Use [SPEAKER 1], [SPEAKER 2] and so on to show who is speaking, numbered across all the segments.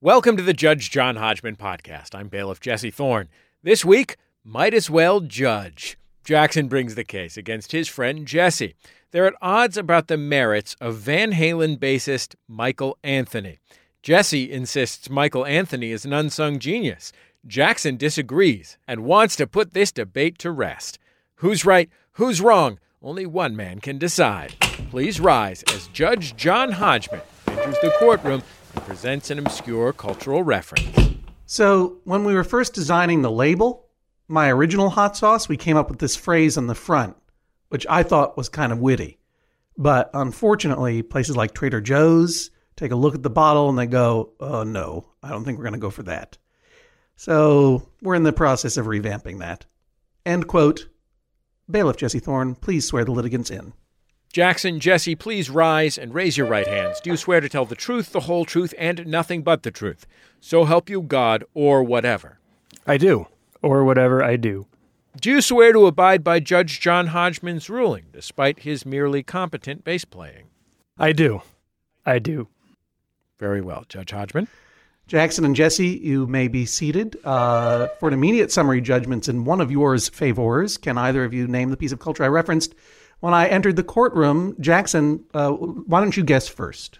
[SPEAKER 1] Welcome to the Judge John Hodgman podcast. I'm bailiff Jesse Thorne. This week, might as well judge. Jackson brings the case against his friend Jesse. They're at odds about the merits of Van Halen bassist Michael Anthony. Jesse insists Michael Anthony is an unsung genius. Jackson disagrees and wants to put this debate to rest. Who's right? Who's wrong? Only one man can decide. Please rise as Judge John Hodgman enters the courtroom and presents an obscure cultural reference.
[SPEAKER 2] So when we were first designing the label, my original hot sauce, we came up with this phrase on the front, which I thought was kind of witty. But unfortunately, places like Trader Joe's take a look at the bottle and they go, oh no, I don't think we're going to go for that. So we're in the process of revamping that. End quote. Bailiff Jesse Thorne, please swear the litigants in.
[SPEAKER 1] Jackson, Jesse, please rise and raise your right hands. Do you swear to tell the truth, the whole truth, and nothing but the truth? So help you God, or whatever.
[SPEAKER 3] I do, or whatever I do.
[SPEAKER 1] Do you swear to abide by Judge John Hodgman's ruling, despite his merely competent bass playing?
[SPEAKER 3] I do. I do.
[SPEAKER 1] Very well, Judge Hodgman.
[SPEAKER 2] Jackson and Jesse, you may be seated. For an immediate summary judgments in one of yours favors, can either of you name the piece of culture I referenced when I entered the courtroom? Jackson, why don't you guess first?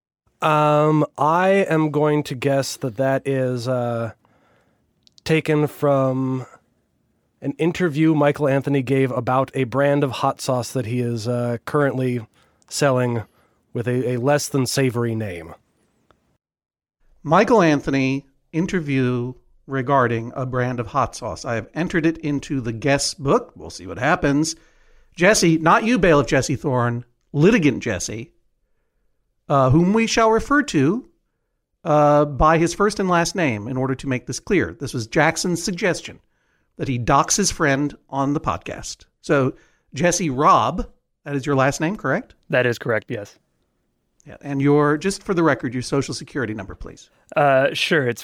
[SPEAKER 3] I am going to guess that is taken from an interview Michael Anthony gave about a brand of hot sauce that he is currently selling with a less than savory name.
[SPEAKER 2] Michael Anthony interview regarding a brand of hot sauce. I have entered it into the guess book. We'll see what happens. Jesse, not you, Bailiff Jesse Thorne, litigant Jesse, whom we shall refer to by his first and last name in order to make this clear. This was Jackson's suggestion that he dox his friend on the podcast. So, Jesse Robb, that is your last name, correct?
[SPEAKER 3] That is correct, yes.
[SPEAKER 2] Yeah, and your, just for the record, your social security number, please.
[SPEAKER 3] Sure, it's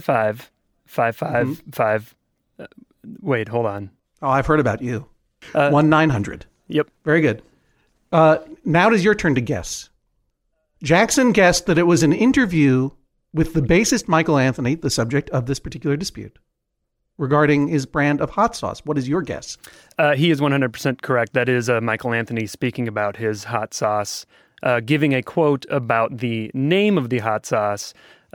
[SPEAKER 3] 555-555. Wait, hold on.
[SPEAKER 2] Oh, I've heard about you. 1-900.
[SPEAKER 3] Yep.
[SPEAKER 2] Very good. Now it is your turn to guess. Jackson guessed that it was an interview with the bassist Michael Anthony, the subject of this particular dispute, regarding his brand of hot sauce. What is your guess?
[SPEAKER 3] He is 100% correct. That is Michael Anthony speaking about his hot sauce, giving a quote about the name of the hot sauce.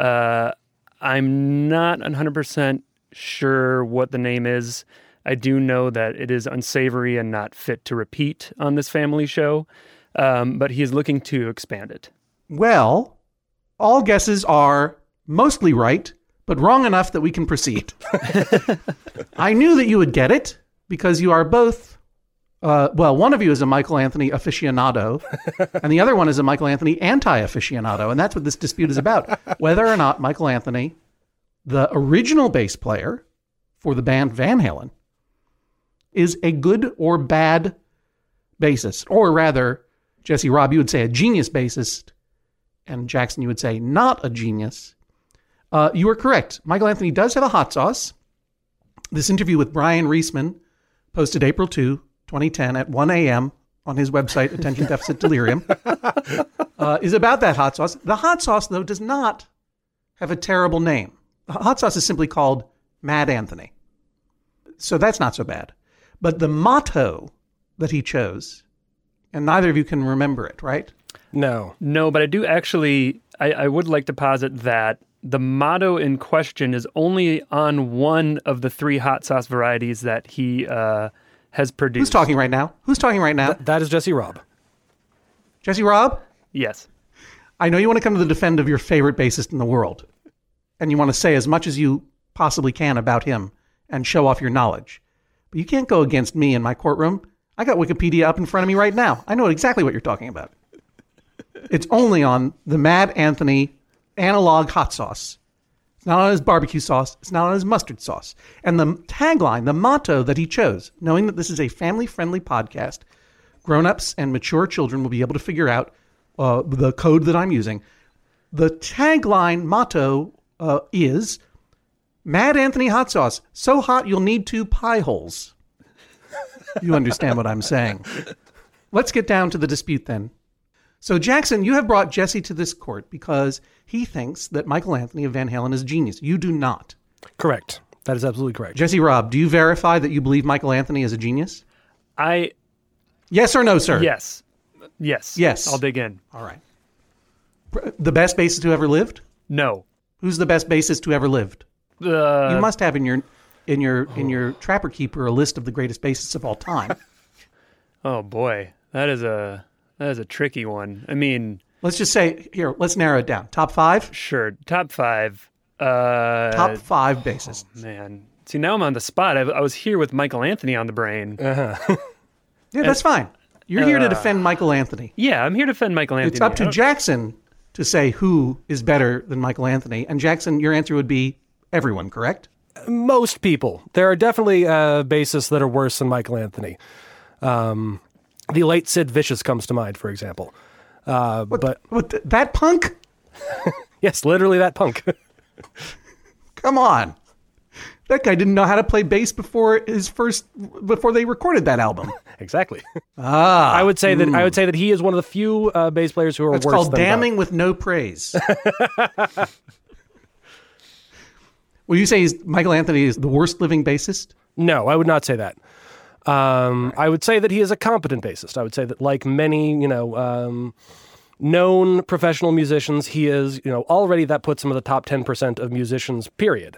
[SPEAKER 3] I'm not 100% sure what the name is. I do know that it is unsavory and not fit to repeat on this family show, but he is looking to expand it.
[SPEAKER 2] Well, all guesses are mostly right, but wrong enough that we can proceed. I knew that you would get it because you are both, one of you is a Michael Anthony aficionado, and the other one is a Michael Anthony anti-aficionado, and that's what this dispute is about. Whether or not Michael Anthony, the original bass player for the band Van Halen, is a good or bad bassist. Or rather, Jesse Robb, you would say a genius bassist, and Jackson, you would say not a genius. You are correct. Michael Anthony does have a hot sauce. This interview with Brian Reisman, posted April 2, 2010 at 1 a.m. on his website, Attention Deficit Delirium, is about that hot sauce. The hot sauce, though, does not have a terrible name. The hot sauce is simply called Mad Anthony. So that's not so bad. But the motto that he chose, and neither of you can remember it, right?
[SPEAKER 3] No, but I do actually, I would like to posit that the motto in question is only on one of the three hot sauce varieties that he has produced.
[SPEAKER 2] Who's talking right now?
[SPEAKER 3] That is Jesse Robb.
[SPEAKER 2] Jesse Robb?
[SPEAKER 3] Yes.
[SPEAKER 2] I know you want to come to the defense of your favorite bassist in the world, and you want to say as much as you possibly can about him and show off your knowledge. But you can't go against me in my courtroom. I got Wikipedia up in front of me right now. I know exactly what you're talking about. It's only on the Mad Anthony analog hot sauce. It's not on his barbecue sauce. It's not on his mustard sauce. And the tagline, the motto that he chose, knowing that this is a family-friendly podcast, grown-ups and mature children will be able to figure out the code that I'm using. The tagline motto is Mad Anthony hot sauce, so hot you'll need 2 pie holes. You understand what I'm saying. Let's get down to the dispute then. So, Jackson, you have brought Jesse to this court because he thinks that Michael Anthony of Van Halen is a genius. You do not.
[SPEAKER 3] Correct. That is absolutely correct.
[SPEAKER 2] Jesse Robb, do you verify that you believe Michael Anthony is a genius?
[SPEAKER 4] Yes
[SPEAKER 2] or no, sir?
[SPEAKER 4] Yes.
[SPEAKER 2] Yes.
[SPEAKER 4] I'll dig in.
[SPEAKER 2] All right. The best bassist who ever lived?
[SPEAKER 4] No.
[SPEAKER 2] Who's the best bassist who ever lived? You must have in your Trapper Keeper a list of the greatest bassists of all time.
[SPEAKER 4] Oh boy, that is a tricky one. I mean,
[SPEAKER 2] let's just say here. Let's narrow it down. Top 5.
[SPEAKER 4] Sure, top 5.
[SPEAKER 2] Top 5 bassists.
[SPEAKER 4] Oh, man, see now I'm on the spot. I was here with Michael Anthony on the brain.
[SPEAKER 2] Yeah, that's fine. You're here to defend Michael Anthony.
[SPEAKER 4] Yeah, I'm here to defend Michael Anthony.
[SPEAKER 2] It's up to Jackson to say who is better than Michael Anthony. And Jackson, your answer would be everyone, correct?
[SPEAKER 3] Most people. There are definitely bassists that are worse than Michael Anthony. The late Sid Vicious comes to mind, for example.
[SPEAKER 2] That punk?
[SPEAKER 3] Yes, literally that punk.
[SPEAKER 2] Come on. That guy didn't know how to play bass before they recorded that album.
[SPEAKER 3] Exactly. I would say that he is one of the few bass players who are worse than
[SPEAKER 2] It's called damning with no praise. Will you say Michael Anthony is the worst living bassist?
[SPEAKER 3] No, I would not say that. I would say that he is a competent bassist. I would say that, like many, known professional musicians, he is, already that puts him in the top 10% of musicians, period.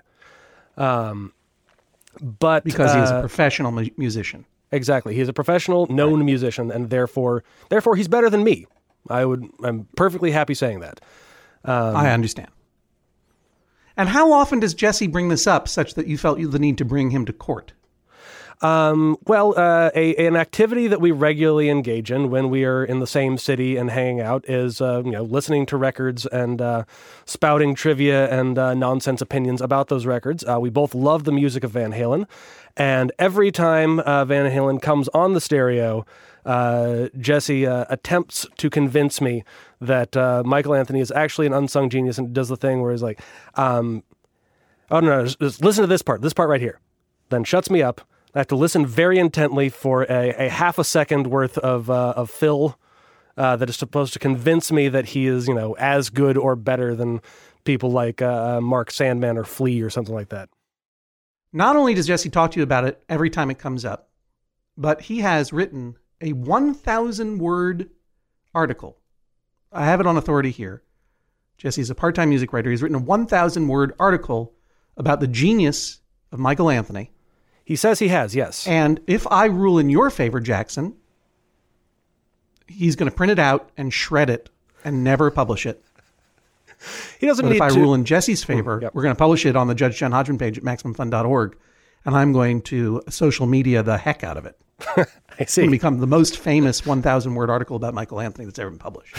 [SPEAKER 3] But
[SPEAKER 2] because he is a professional musician.
[SPEAKER 3] Exactly. He is a professional, known musician, and therefore he's better than me. I'm perfectly happy saying that.
[SPEAKER 2] I understand. And how often does Jesse bring this up such that you felt the need to bring him to court?
[SPEAKER 3] An activity that we regularly engage in when we are in the same city and hanging out is, listening to records and spouting trivia and nonsense opinions about those records. We both love the music of Van Halen, and every time Van Halen comes on the stereo, Jesse attempts to convince me that Michael Anthony is actually an unsung genius and does the thing where he's like, oh no, just listen to this part right here. Then shuts me up. I have to listen very intently for a half a second worth of fill that is supposed to convince me that he is, as good or better than people like Mark Sandman or Flea or something like that.
[SPEAKER 2] Not only does Jesse talk to you about it every time it comes up, but he has written a 1,000-word article. I have it on authority here. Jesse's a part-time music writer. He's written a 1,000-word article about the genius of Michael Anthony.
[SPEAKER 3] He says he has, yes.
[SPEAKER 2] And if I rule in your favor, Jackson, he's going to print it out and shred it and never publish it.
[SPEAKER 3] He doesn't
[SPEAKER 2] but
[SPEAKER 3] need
[SPEAKER 2] if I
[SPEAKER 3] to.
[SPEAKER 2] rule in Jesse's favor, we're going to publish it on the Judge John Hodgman page at MaximumFun.org, and I'm going to social media the heck out of it.
[SPEAKER 3] I see.
[SPEAKER 2] It's going to become the most famous 1,000-word article about Michael Anthony that's ever been published.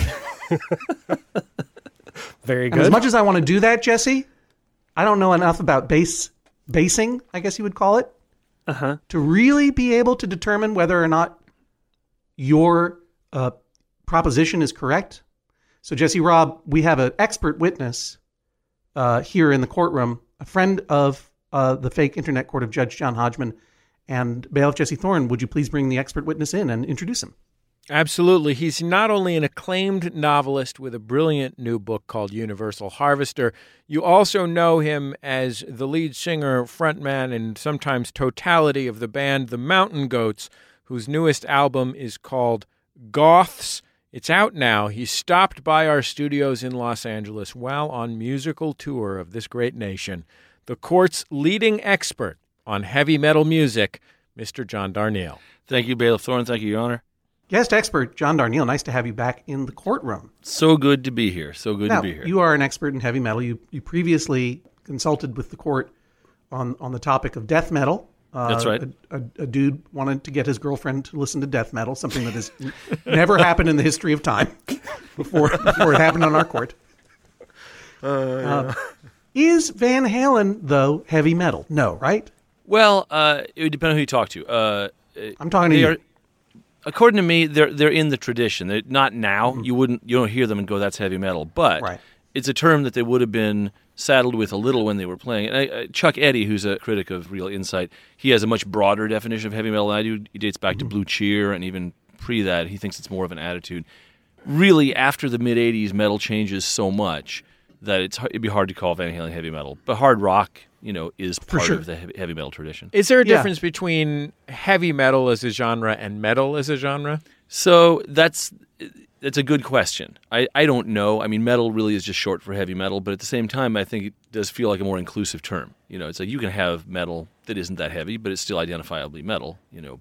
[SPEAKER 3] Very good.
[SPEAKER 2] And as much as I want to do that, Jesse, I don't know enough about basing, I guess you would call it, to really be able to determine whether or not your proposition is correct. So, Jesse Robb, we have an expert witness here in the courtroom, a friend of the fake internet court of Judge John Hodgman. And Bailiff Jesse Thorne, would you please bring the expert witness in and introduce him?
[SPEAKER 1] Absolutely. He's not only an acclaimed novelist with a brilliant new book called Universal Harvester, you also know him as the lead singer, frontman, and sometimes totality of the band The Mountain Goats, whose newest album is called Goths. It's out now. He stopped by our studios in Los Angeles while on musical tour of this great nation. The court's leading expert on heavy metal music, Mr. John Darnielle.
[SPEAKER 5] Thank you, Bailiff Thorne. Thank you, Your Honor.
[SPEAKER 2] Guest expert John Darnielle, nice to have you back in the courtroom.
[SPEAKER 5] So good to be here.
[SPEAKER 2] Now, you are an expert in heavy metal. You previously consulted with the court on the topic of death metal.
[SPEAKER 5] That's right.
[SPEAKER 2] A dude wanted to get his girlfriend to listen to death metal, something that has never happened in the history of time before it happened on our court. Is Van Halen, though, heavy metal? No, right?
[SPEAKER 5] Well, it would depend on who you talk to.
[SPEAKER 2] I'm talking to you.
[SPEAKER 5] According to me, they're in the tradition. They're not now. Mm-hmm. You don't hear them and go, that's heavy metal. But it's a term that they would have been saddled with a little when they were playing. And Chuck Eddy, who's a critic of Real Insight, he has a much broader definition of heavy metal than I do. He dates back to Blue Cheer, and even pre that, he thinks it's more of an attitude. really, after the mid-'80s, metal changes so much that it'd be hard to call Van Halen heavy metal. But hard rock, is part of the heavy metal tradition.
[SPEAKER 1] Is there a difference between heavy metal as a genre and metal as a genre?
[SPEAKER 5] So that's a good question. I don't know. I mean, metal really is just short for heavy metal, but at the same time, I think it does feel like a more inclusive term. It's like you can have metal that isn't that heavy, but it's still identifiably metal,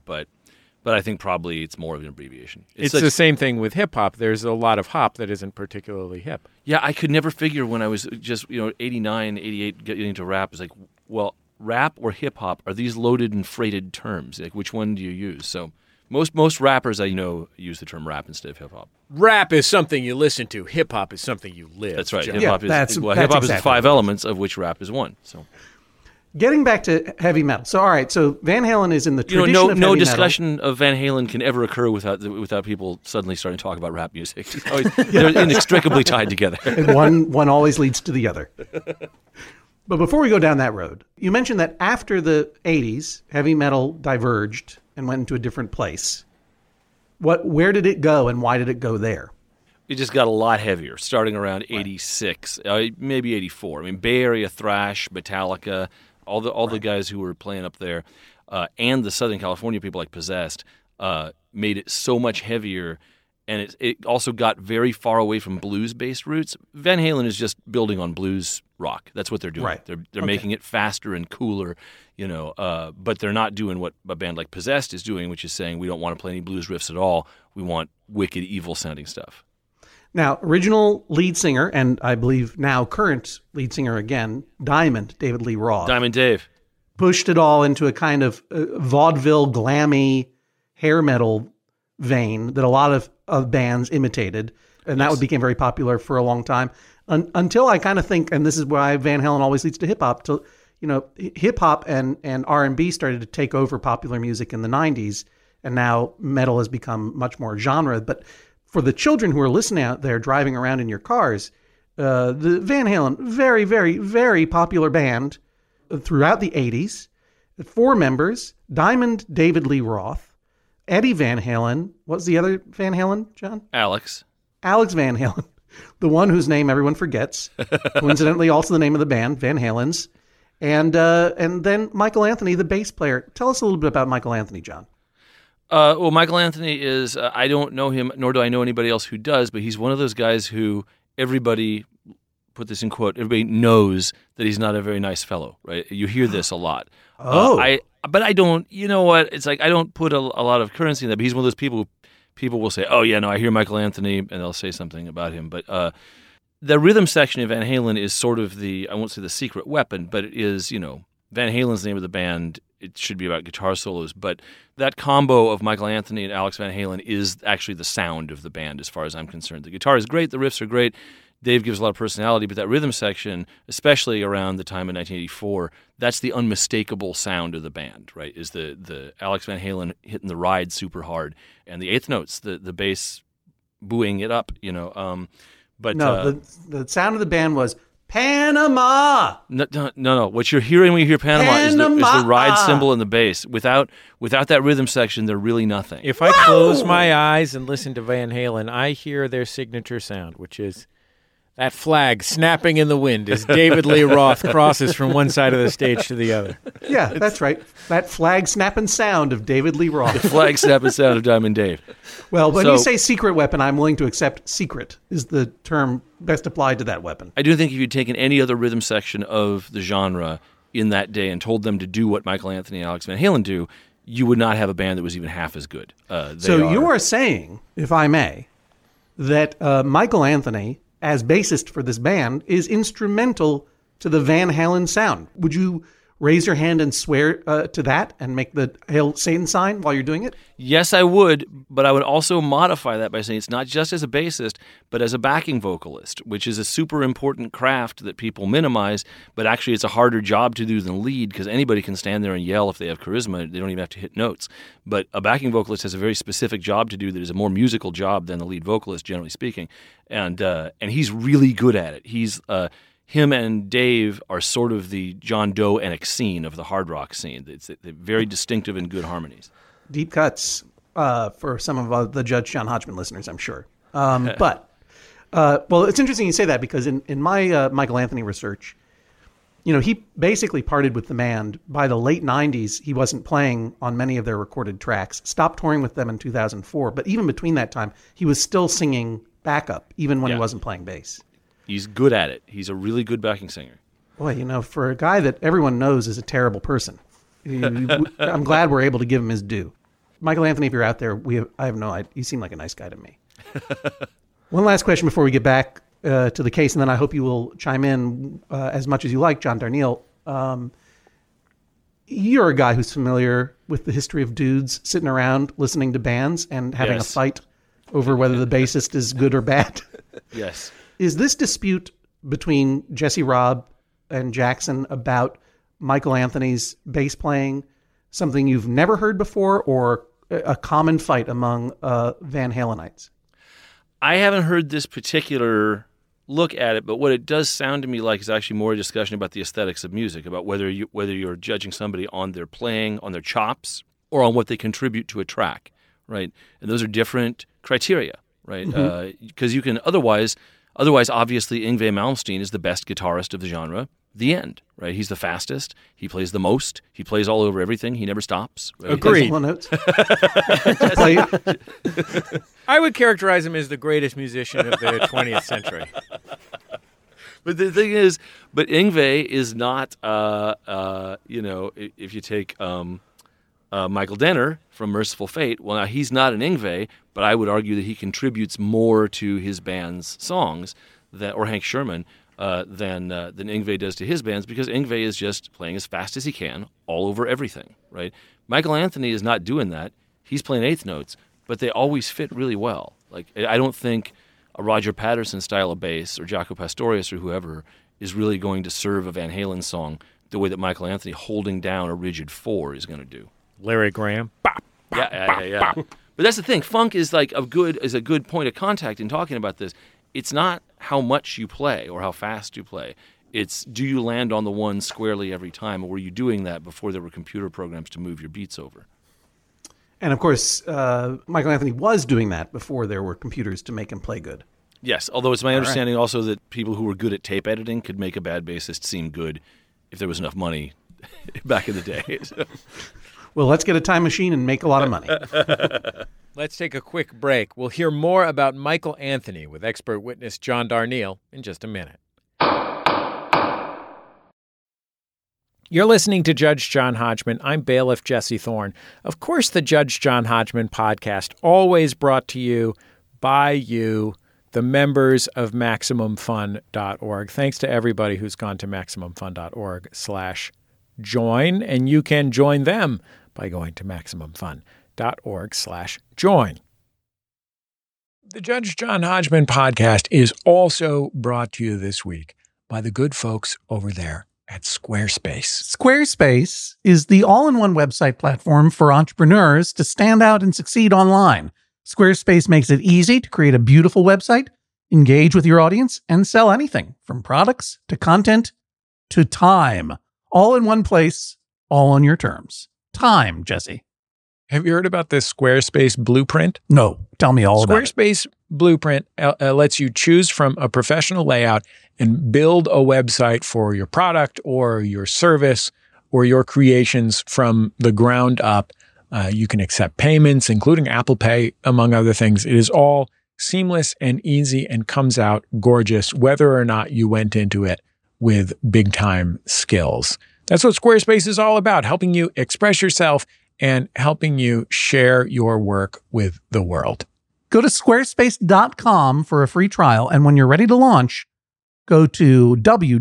[SPEAKER 5] but I think probably it's more of an abbreviation.
[SPEAKER 1] It's the same thing with hip-hop. There's a lot of hop that isn't particularly hip.
[SPEAKER 5] Yeah, I could never figure when I was just, 89, 88, getting into rap, it's like, well, rap or hip-hop, are these loaded and freighted terms? Like, which one do you use? So most rappers I know use the term rap instead of hip-hop.
[SPEAKER 1] Rap is something you listen to. Hip-hop is something you live.
[SPEAKER 5] That's right.
[SPEAKER 1] John.
[SPEAKER 5] Hip-hop is the 5 elements of which rap is one. So.
[SPEAKER 2] Getting back to heavy metal. So, all right. So Van Halen is in the tradition of heavy
[SPEAKER 5] no
[SPEAKER 2] metal.
[SPEAKER 5] discussion of Van Halen can ever occur without people suddenly starting to talk about rap music. They're inextricably tied together.
[SPEAKER 2] And one always leads to the other. But before we go down that road, you mentioned that after the 80s, heavy metal diverged and went into a different place. Where did it go, and why did it go there?
[SPEAKER 5] It just got a lot heavier, starting around 86, maybe 84. I mean, Bay Area thrash, Metallica, all the guys who were playing up there, and the Southern California people like Possessed, made it so much heavier, and it also got very far away from blues-based roots. Van Halen is just building on blues rock. That's what they're doing.
[SPEAKER 2] Right.
[SPEAKER 5] They're making it faster and cooler, but they're not doing what a band like Possessed is doing, which is saying we don't want to play any blues riffs at all. We want wicked, evil-sounding stuff.
[SPEAKER 2] Now, original lead singer, and I believe now current lead singer again, Diamond, David Lee Roth.
[SPEAKER 5] Diamond Dave.
[SPEAKER 2] Pushed it all into a kind of vaudeville, glammy hair metal vein that a lot of bands imitated. And that became very popular for a long time. Until I kind of think, and this is why Van Halen always leads to hip-hop, hip-hop and R&B started to take over popular music in the 90s, and now metal has become much more genre. But for the children who are listening out there driving around in your cars, the Van Halen, very, very, very popular band throughout the 80s. 4 members, Diamond David Lee Roth, Eddie Van Halen. What's the other Van Halen, John?
[SPEAKER 5] Alex
[SPEAKER 2] Van Halen, the one whose name everyone forgets. Coincidentally, also the name of the band, Van Halen's. And then Michael Anthony, the bass player. Tell us a little bit about Michael Anthony, John.
[SPEAKER 5] Well, Michael Anthony is, I don't know him, nor do I know anybody else who does, but he's one of those guys who everybody, put this in quote, everybody knows that he's not a very nice fellow, right? You hear this a lot. But I don't, you know what, it's like I don't put a lot of currency in that, but he's one of those people who people will say, oh yeah, no, I hear Michael Anthony, and they'll say something about him. But the rhythm section of Van Halen is sort of I won't say the secret weapon, but it is, Van Halen's the name of the band. It should be about guitar solos, but that combo of Michael Anthony and Alex Van Halen is actually the sound of the band as far as I'm concerned. The guitar is great, the riffs are great, Dave gives a lot of personality, but that rhythm section, especially around the time of 1984, that's the unmistakable sound of the band, right? Is the Alex Van Halen hitting the ride super hard, and the eighth notes, the bass buoying it up, But
[SPEAKER 2] no, the sound of the band was Panama.
[SPEAKER 5] No. What you're hearing when you hear Panama is the ride cymbal and the bass. Without that rhythm section, they're really nothing.
[SPEAKER 1] If I close my eyes and listen to Van Halen, I hear their signature sound, which is that flag snapping in the wind as David Lee Roth crosses from one side of the stage to the other.
[SPEAKER 2] Yeah, that's right. That flag snapping sound of David Lee Roth.
[SPEAKER 5] The flag snapping sound of Diamond Dave.
[SPEAKER 2] Well, when you say secret weapon, I'm willing to accept secret is the term best applied to that weapon.
[SPEAKER 5] I do think if you'd taken any other rhythm section of the genre in that day and told them to do what Michael Anthony and Alex Van Halen do, you would not have a band that was even half as good.
[SPEAKER 2] You are saying, if I may, that Michael Anthony, as bassist for this band, is instrumental to the Van Halen sound. Would you raise your hand and swear to that and make the Hail Satan sign while you're doing it?
[SPEAKER 5] Yes, I would, but I would also modify that by saying it's not just as a bassist, but as a backing vocalist, which is a super important craft that people minimize, but actually it's a harder job to do than lead because anybody can stand there and yell if they have charisma. They don't even have to hit notes. But a backing vocalist has a very specific job to do that is a more musical job than the lead vocalist, generally speaking. And he's really good at it. He's him and Dave are sort of the John Doe and Exene of the hard rock scene. It's very distinctive and good harmonies.
[SPEAKER 2] Deep cuts for some of the Judge John Hodgman listeners, I'm sure. But it's interesting you say that because in my Michael Anthony research, he basically parted with the band. By the late 90s, he wasn't playing on many of their recorded tracks, stopped touring with them in 2004. But even between that time, he was still singing backup, even when he wasn't playing bass.
[SPEAKER 5] He's good at it. He's a really good backing singer.
[SPEAKER 2] Boy, for a guy that everyone knows is a terrible person, I'm glad we're able to give him his due. Michael Anthony, if you're out there, I have no idea. You seem like a nice guy to me. One last question before we get back to the case, and then I hope you will chime in as much as you like, John Darnielle. You're a guy who's familiar with the history of dudes sitting around listening to bands and having a fight over whether the bassist is good or bad.
[SPEAKER 5] Yes.
[SPEAKER 2] Is this dispute between Jesse Robb and Jackson about Michael Anthony's bass playing something you've never heard before, or a common fight among Van Halenites?
[SPEAKER 5] I haven't heard this particular look at it, but what it does sound to me like is actually more a discussion about the aesthetics of music, about whether you're judging somebody on their playing, on their chops, or on what they contribute to a track, right? And those are different criteria, right? Because you can otherwise, obviously, Yngwie Malmsteen is the best guitarist of the genre. The end, right? He's the fastest. He plays the most. He plays all over everything. He never stops. Right?
[SPEAKER 1] Agreed.
[SPEAKER 2] Notes.
[SPEAKER 1] I would characterize him as the greatest musician of the 20th century.
[SPEAKER 5] But the thing is, Yngwie is not, if you take Michael Denner from Merciful Fate, well, now he's not an Yngwie, but I would argue that he contributes more to his band's songs, or Hank Sherman, than Yngwie does to his bands, because Yngwie is just playing as fast as he can all over everything, right? Michael Anthony is not doing that. He's playing eighth notes, but they always fit really well. Like, I don't think a Roger Patterson style of bass or Jaco Pastorius or whoever is really going to serve a Van Halen song the way that Michael Anthony holding down a rigid 4 is going to do.
[SPEAKER 1] Larry Graham.
[SPEAKER 5] Yeah. But that's the thing. Funk is a good point of contact in talking about this. It's not how much you play or how fast you play. It's, do you land on the one squarely every time, or were you doing that before there were computer programs to move your beats over?
[SPEAKER 2] And of course, Michael Anthony was doing that before there were computers to make him play good.
[SPEAKER 5] Yes, although it's my understanding also that people who were good at tape editing could make a bad bassist seem good if there was enough money back in the day.
[SPEAKER 2] Well, let's get a time machine and make a lot of money.
[SPEAKER 1] Let's take a quick break. We'll hear more about Michael Anthony with expert witness John Darnielle in just a minute. You're listening to Judge John Hodgman. I'm bailiff Jesse Thorne. Of course, the Judge John Hodgman podcast, always brought to you by you, the members of MaximumFun.org. Thanks to everybody who's gone to MaximumFun.org/join, and you can join them by going to MaximumFun.org/join. The Judge John Hodgman podcast is also brought to you this week by the good folks over there at Squarespace.
[SPEAKER 2] Squarespace is the all-in-one website platform for entrepreneurs to stand out and succeed online. Squarespace makes it easy to create a beautiful website, engage with your audience, and sell anything from products to content to time. All in one place, all on your terms. Time, Jesse.
[SPEAKER 1] Have you heard about this Squarespace blueprint?
[SPEAKER 2] No. Tell me all about it.
[SPEAKER 1] Squarespace blueprint lets you choose from a professional layout and build a website for your product or your service or your creations from the ground up. You can accept payments, including Apple Pay, among other things. It is all seamless and easy and comes out gorgeous, whether or not you went into it with big-time skills. That's what Squarespace is all about, helping you express yourself and helping you share your work with the world.
[SPEAKER 2] Go to squarespace.com for a free trial, and when you're ready to launch, go to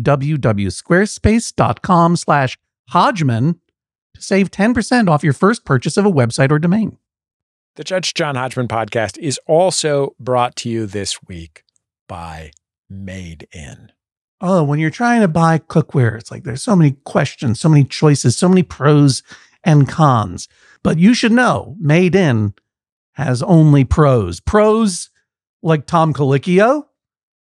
[SPEAKER 2] www.squarespace.com/Hodgman to save 10% off your first purchase of a website or domain.
[SPEAKER 1] The Judge John Hodgman podcast is also brought to you this week by Made In.
[SPEAKER 2] Oh, when you're trying to buy cookware, it's like there's so many questions, so many choices, so many pros and cons. But you should know, Made In has only pros. Pros like Tom Colicchio,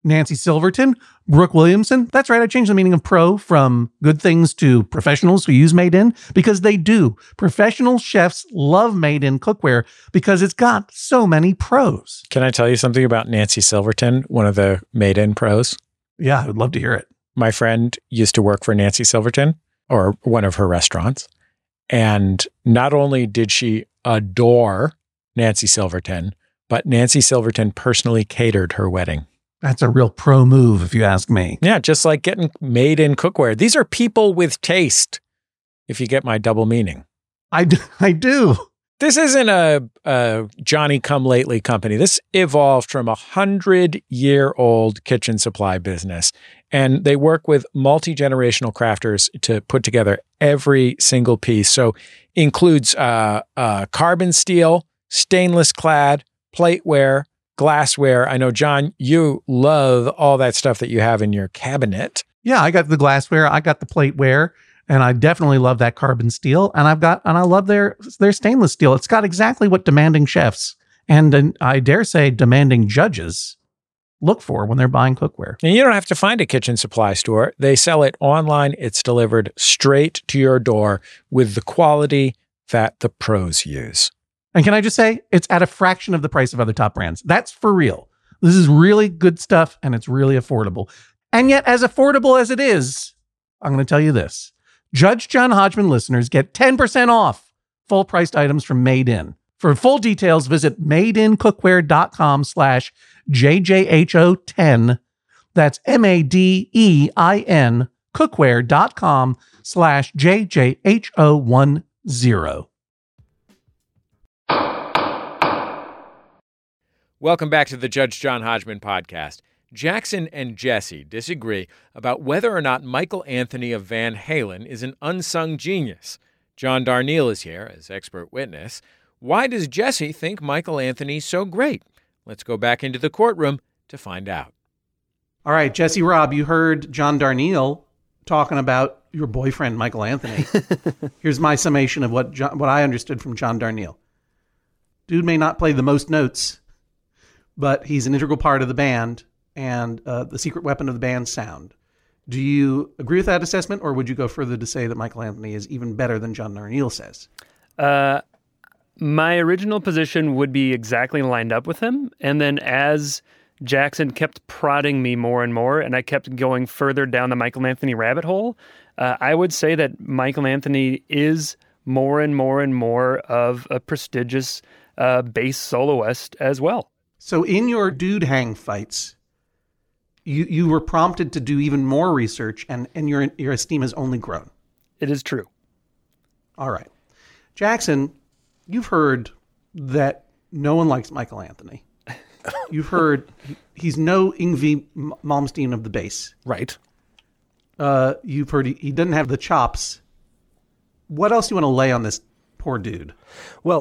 [SPEAKER 2] Nancy Silverton, Brooke Williamson. That's right, I changed the meaning of pro from good things to professionals who use Made In, because they do. Professional chefs love Made In cookware because it's got so many pros.
[SPEAKER 1] Can I tell you something about Nancy Silverton, one of the Made In pros?
[SPEAKER 2] Yeah, I would love to hear it.
[SPEAKER 1] My friend used to work for Nancy Silverton, or one of her restaurants. And not only did she adore Nancy Silverton, but Nancy Silverton personally catered her wedding.
[SPEAKER 2] That's a real pro move, if you ask me.
[SPEAKER 1] Yeah, just like getting Made In cookware. These are people with taste, if you get my double meaning.
[SPEAKER 2] I do.
[SPEAKER 1] This isn't a Johnny-come-lately company. This evolved from 100-year-old kitchen supply business. And they work with multi-generational crafters to put together every single piece. So includes carbon steel, stainless clad, plateware, glassware. I know, John, you love all that stuff that you have in your cabinet.
[SPEAKER 2] Yeah, I got the glassware, I got the plateware, and I definitely love that carbon steel. And I love their stainless steel. It's got exactly what demanding chefs and I dare say demanding judges look for when they're buying cookware.
[SPEAKER 1] And you don't have to find a kitchen supply store. They sell it online. It's delivered straight to your door with the quality that the pros use.
[SPEAKER 2] And can I just say, it's at a fraction of the price of other top brands. That's for real. This is really good stuff, and it's really affordable. And yet, as affordable as it is, I'm going to tell you this. Judge John Hodgman listeners get 10% off full-priced items from Made In. For full details, visit madeincookware.com/JJHO10. That's MADEIN cookware.com/JJHO10.
[SPEAKER 1] Welcome back to the Judge John Hodgman podcast. Jackson and Jesse disagree about whether or not Michael Anthony of Van Halen is an unsung genius. John Darnielle is here as expert witness. Why does Jesse think Michael Anthony's so great? Let's go back into the courtroom to find out.
[SPEAKER 2] All right, Jesse, Rob, you heard John Darnielle talking about your boyfriend, Michael Anthony. Here's my summation of what I understood from John Darnielle. Dude may not play the most notes, but he's an integral part of the band and the secret weapon of the band's sound. Do you agree with that assessment, or would you go further to say that Michael Anthony is even better than John Darnielle says?
[SPEAKER 4] My original position would be exactly lined up with him. And then as Jackson kept prodding me more and more, and I kept going further down the Michael Anthony rabbit hole, I would say that Michael Anthony is more and more and more of a prestigious bass soloist as well.
[SPEAKER 2] So in your dude hang fights, you were prompted to do even more research, and your esteem has only grown.
[SPEAKER 4] It is true.
[SPEAKER 2] All right. Jackson, you've heard that no one likes Michael Anthony. You've heard he's no Yngwie Malmsteen of the bass.
[SPEAKER 3] Right.
[SPEAKER 2] You've heard he doesn't have the chops. What else do you want to lay on this poor dude?
[SPEAKER 3] Well,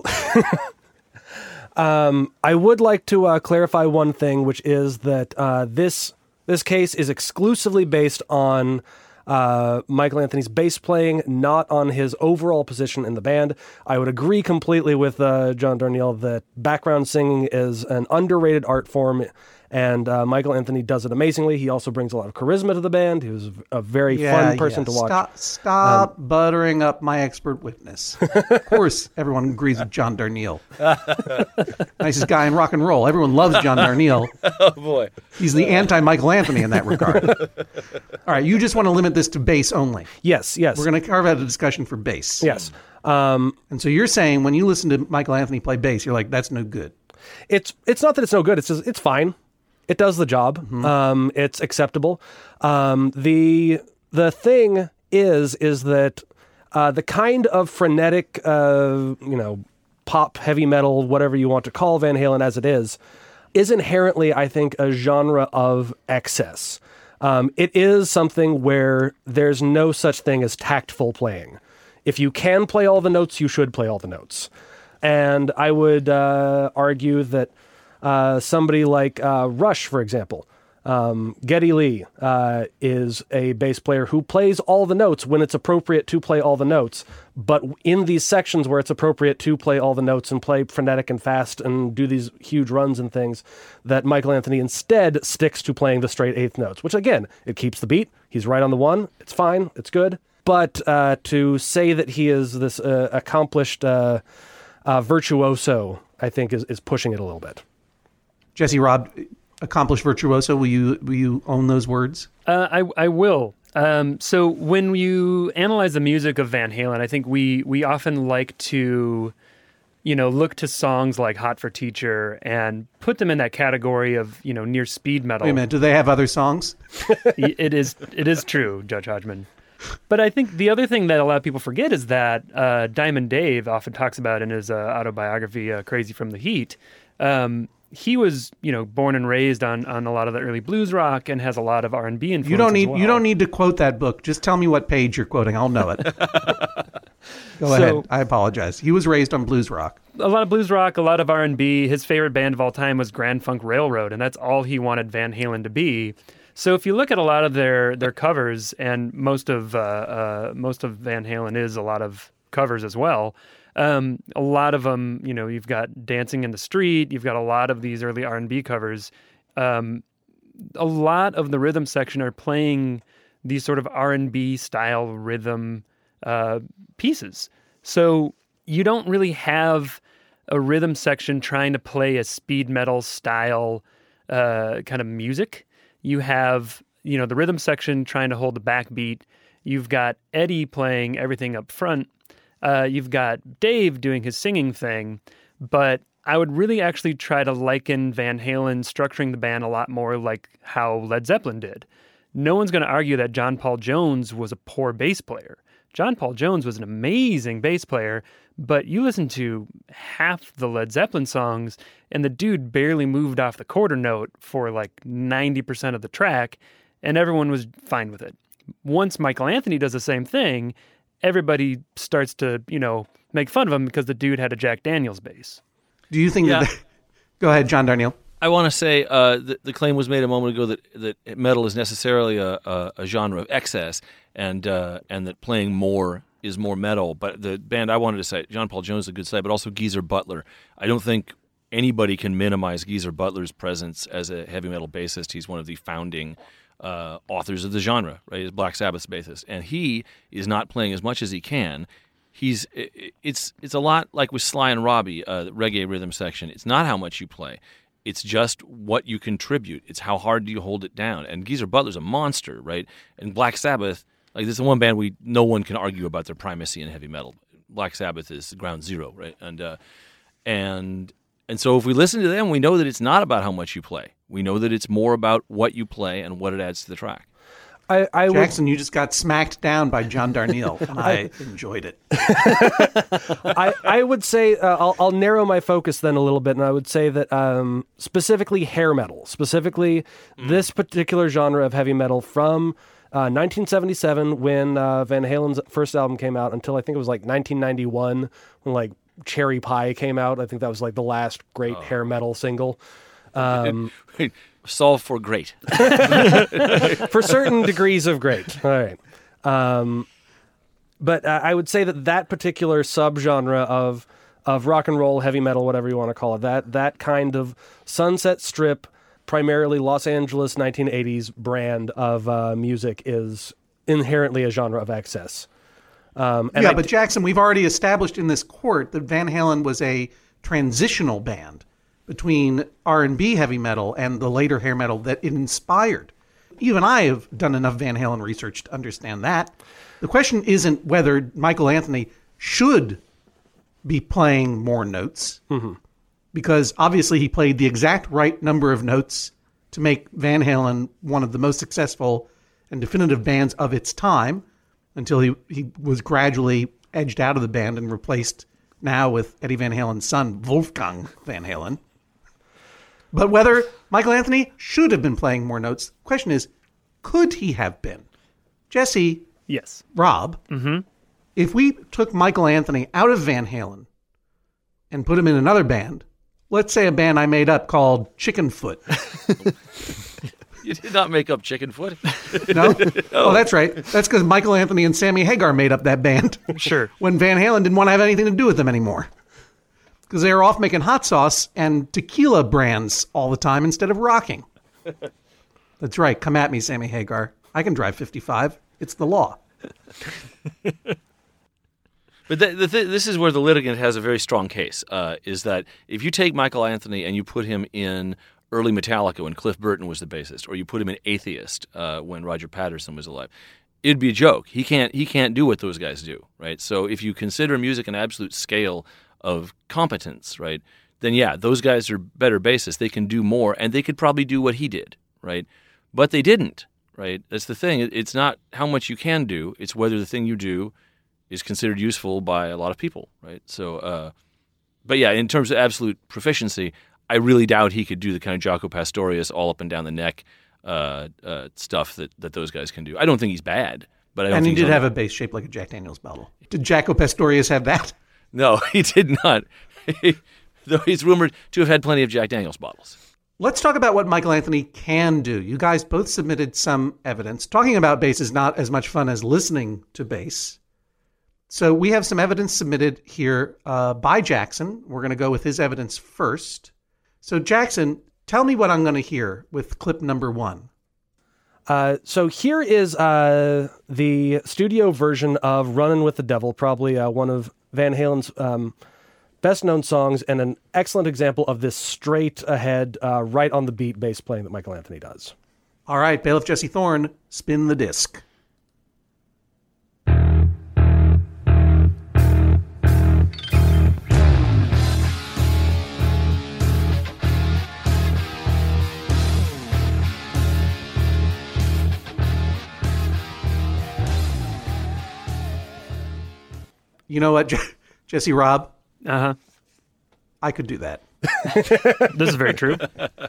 [SPEAKER 3] I would like to clarify one thing, which is that this case is exclusively based on Michael Anthony's bass playing, not on his overall position in the band. I would agree completely with John Darnielle that background singing is an underrated art form, and Michael Anthony does it amazingly. He also brings a lot of charisma to the band. He was a very fun person to watch.
[SPEAKER 2] Stop buttering up my expert witness. Of course, everyone agrees with John Darnielle. Nicest guy in rock and roll. Everyone loves John Darnielle.
[SPEAKER 5] Oh, boy.
[SPEAKER 2] He's the anti-Michael Anthony in that regard. All right, you just want to limit this to bass only.
[SPEAKER 3] Yes.
[SPEAKER 2] We're going to carve out a discussion for bass.
[SPEAKER 3] Yes.
[SPEAKER 2] And so you're saying when you listen to Michael Anthony play bass, you're like, that's no good.
[SPEAKER 3] It's not that it's no good. It's just, it's fine. It does the job. Mm-hmm. It's acceptable. The thing is that the kind of frenetic, pop, heavy metal, whatever you want to call Van Halen as it is inherently, I think, a genre of excess. It is something where there's no such thing as tactful playing. If you can play all the notes, you should play all the notes. And I would argue that somebody like Rush, for example, Geddy Lee is a bass player who plays all the notes when it's appropriate to play all the notes. But in these sections where it's appropriate to play all the notes and play frenetic and fast and do these huge runs and things, that Michael Anthony instead sticks to playing the straight eighth notes, which again, it keeps the beat. He's right on the one. It's fine. It's good. But to say that he is this accomplished virtuoso, I think is pushing it a little bit.
[SPEAKER 2] Jesse, Rob, accomplished virtuoso, will you own those words?
[SPEAKER 4] I will. So when you analyze the music of Van Halen, I think we often like to, look to songs like Hot for Teacher and put them in that category of, near speed metal.
[SPEAKER 2] Wait a minute, do they have other songs?
[SPEAKER 4] It is true, Judge Hodgman. But I think the other thing that a lot of people forget is that Diamond Dave often talks about in his autobiography, Crazy from the Heat. He was, born and raised on a lot of the early blues rock and has a lot of R&B influence.
[SPEAKER 2] You don't need to quote that book. Just tell me what page you're quoting. I'll know it. Go ahead. I apologize. He was raised on blues rock.
[SPEAKER 4] A lot of blues rock, a lot of R&B. His favorite band of all time was Grand Funk Railroad, and that's all he wanted Van Halen to be. So if you look at a lot of their covers, and most of Van Halen is a lot of covers as well. A lot of them, you've got Dancing in the Street. You've got a lot of these early R&B covers. A lot of the rhythm section are playing these sort of R&B style rhythm pieces. So you don't really have a rhythm section trying to play a speed metal style kind of music. You have, the rhythm section trying to hold the backbeat. You've got Eddie playing everything up front. You've got Dave doing his singing thing, but I would really actually try to liken Van Halen structuring the band a lot more like how Led Zeppelin did. No one's going to argue that John Paul Jones was a poor bass player. John Paul Jones was an amazing bass player, but you listen to half the Led Zeppelin songs, and the dude barely moved off the quarter note for like 90% of the track, and everyone was fine with it. Once Michael Anthony does the same thing, everybody starts to, make fun of him because the dude had a Jack Daniels bass.
[SPEAKER 2] Do you think that... Go ahead, John Darnielle.
[SPEAKER 5] I want to say the claim was made a moment ago that metal is necessarily a genre of excess and that playing more is more metal. But the band I wanted to cite, John Paul Jones is a good site, but also Geezer Butler. I don't think anybody can minimize Geezer Butler's presence as a heavy metal bassist. He's one of the founding authors of the genre, right? He's Black Sabbath's bassist, and he is not playing as much as he can. It's a lot like with Sly and Robbie, the reggae rhythm section. It's not how much you play. It's just what you contribute. It's how hard do you hold it down. And Geezer Butler's a monster, right? And Black Sabbath, like this is the one band no one can argue about their primacy in heavy metal. Black Sabbath is ground zero, right? And so if we listen to them, we know that it's not about how much you play. We know that it's more about what you play and what it adds to the track.
[SPEAKER 2] Jackson, you just got smacked down by John Darnielle, and I enjoyed it.
[SPEAKER 3] I would say, I'll narrow my focus then a little bit, and I would say that specifically hair metal, this particular genre of heavy metal from 1977 when Van Halen's first album came out until I think it was like 1991 when like Cherry Pie came out. I think that was like the last great hair metal single.
[SPEAKER 5] Solve for great.
[SPEAKER 3] For certain degrees of great. All right. But I would say that particular subgenre of rock and roll, heavy metal, whatever you want to call it, that kind of Sunset Strip, primarily Los Angeles 1980s brand of music is inherently a genre of excess.
[SPEAKER 2] But Jackson, we've already established in this court that Van Halen was a transitional band between R&B heavy metal and the later hair metal that it inspired. Even I have done enough Van Halen research to understand that. The question isn't whether Michael Anthony should be playing more notes, because obviously he played the exact right number of notes to make Van Halen one of the most successful and definitive bands of its time until he was gradually edged out of the band and replaced now with Eddie Van Halen's son, Wolfgang Van Halen. But whether Michael Anthony should have been playing more notes, the question is, could he have been? Jesse,
[SPEAKER 4] yes.
[SPEAKER 2] Rob, if we took Michael Anthony out of Van Halen and put him in another band, let's say a band I made up called Chickenfoot.
[SPEAKER 5] You did not make up Chickenfoot.
[SPEAKER 2] No? Oh, that's right. That's because Michael Anthony and Sammy Hagar made up that band.
[SPEAKER 4] Sure.
[SPEAKER 2] When Van Halen didn't want to have anything to do with them anymore. Because they were off making hot sauce and tequila brands all the time instead of rocking. That's right. Come at me, Sammy Hagar. I can drive 55. It's the law.
[SPEAKER 5] But this is where the litigant has a very strong case, is that if you take Michael Anthony and you put him in early Metallica when Cliff Burton was the bassist, or you put him in Atheist when Roger Patterson was alive, it'd be a joke. He can't do what those guys do, right? So if you consider music an absolute scale of competence, right, then yeah, those guys are better bassists. They can do more, and they could probably do what he did, right? But they didn't, right? That's the thing. It's not how much you can do. It's whether the thing you do is considered useful by a lot of people, right? So, but yeah, in terms of absolute proficiency, I really doubt he could do the kind of Jaco Pastorius all up and down the neck stuff that those guys can do. I don't think he's bad, but I don't.
[SPEAKER 2] And he
[SPEAKER 5] think
[SPEAKER 2] did have a bass shaped like a Jack Daniel's bottle. Did Jaco Pastorius have that?
[SPEAKER 5] No, he did not. Though he's rumored to have had plenty of Jack Daniel's bottles.
[SPEAKER 2] Let's talk about what Michael Anthony can do. You guys both submitted some evidence. Talking about bass is not as much fun as listening to bass. So we have some evidence submitted here by Jackson. We're going to go with his evidence first. So Jackson, tell me what I'm going to hear with clip number 1.
[SPEAKER 3] So here is the studio version of Runnin' with the Devil, probably one of Van Halen's best-known songs and an excellent example of this straight-ahead, right-on-the-beat bass playing that Michael Anthony does.
[SPEAKER 2] All right, Bailiff Jesse Thorne, spin the disc. You know what, Jesse Robb?
[SPEAKER 4] Uh-huh.
[SPEAKER 2] I could do that.
[SPEAKER 4] This is very true.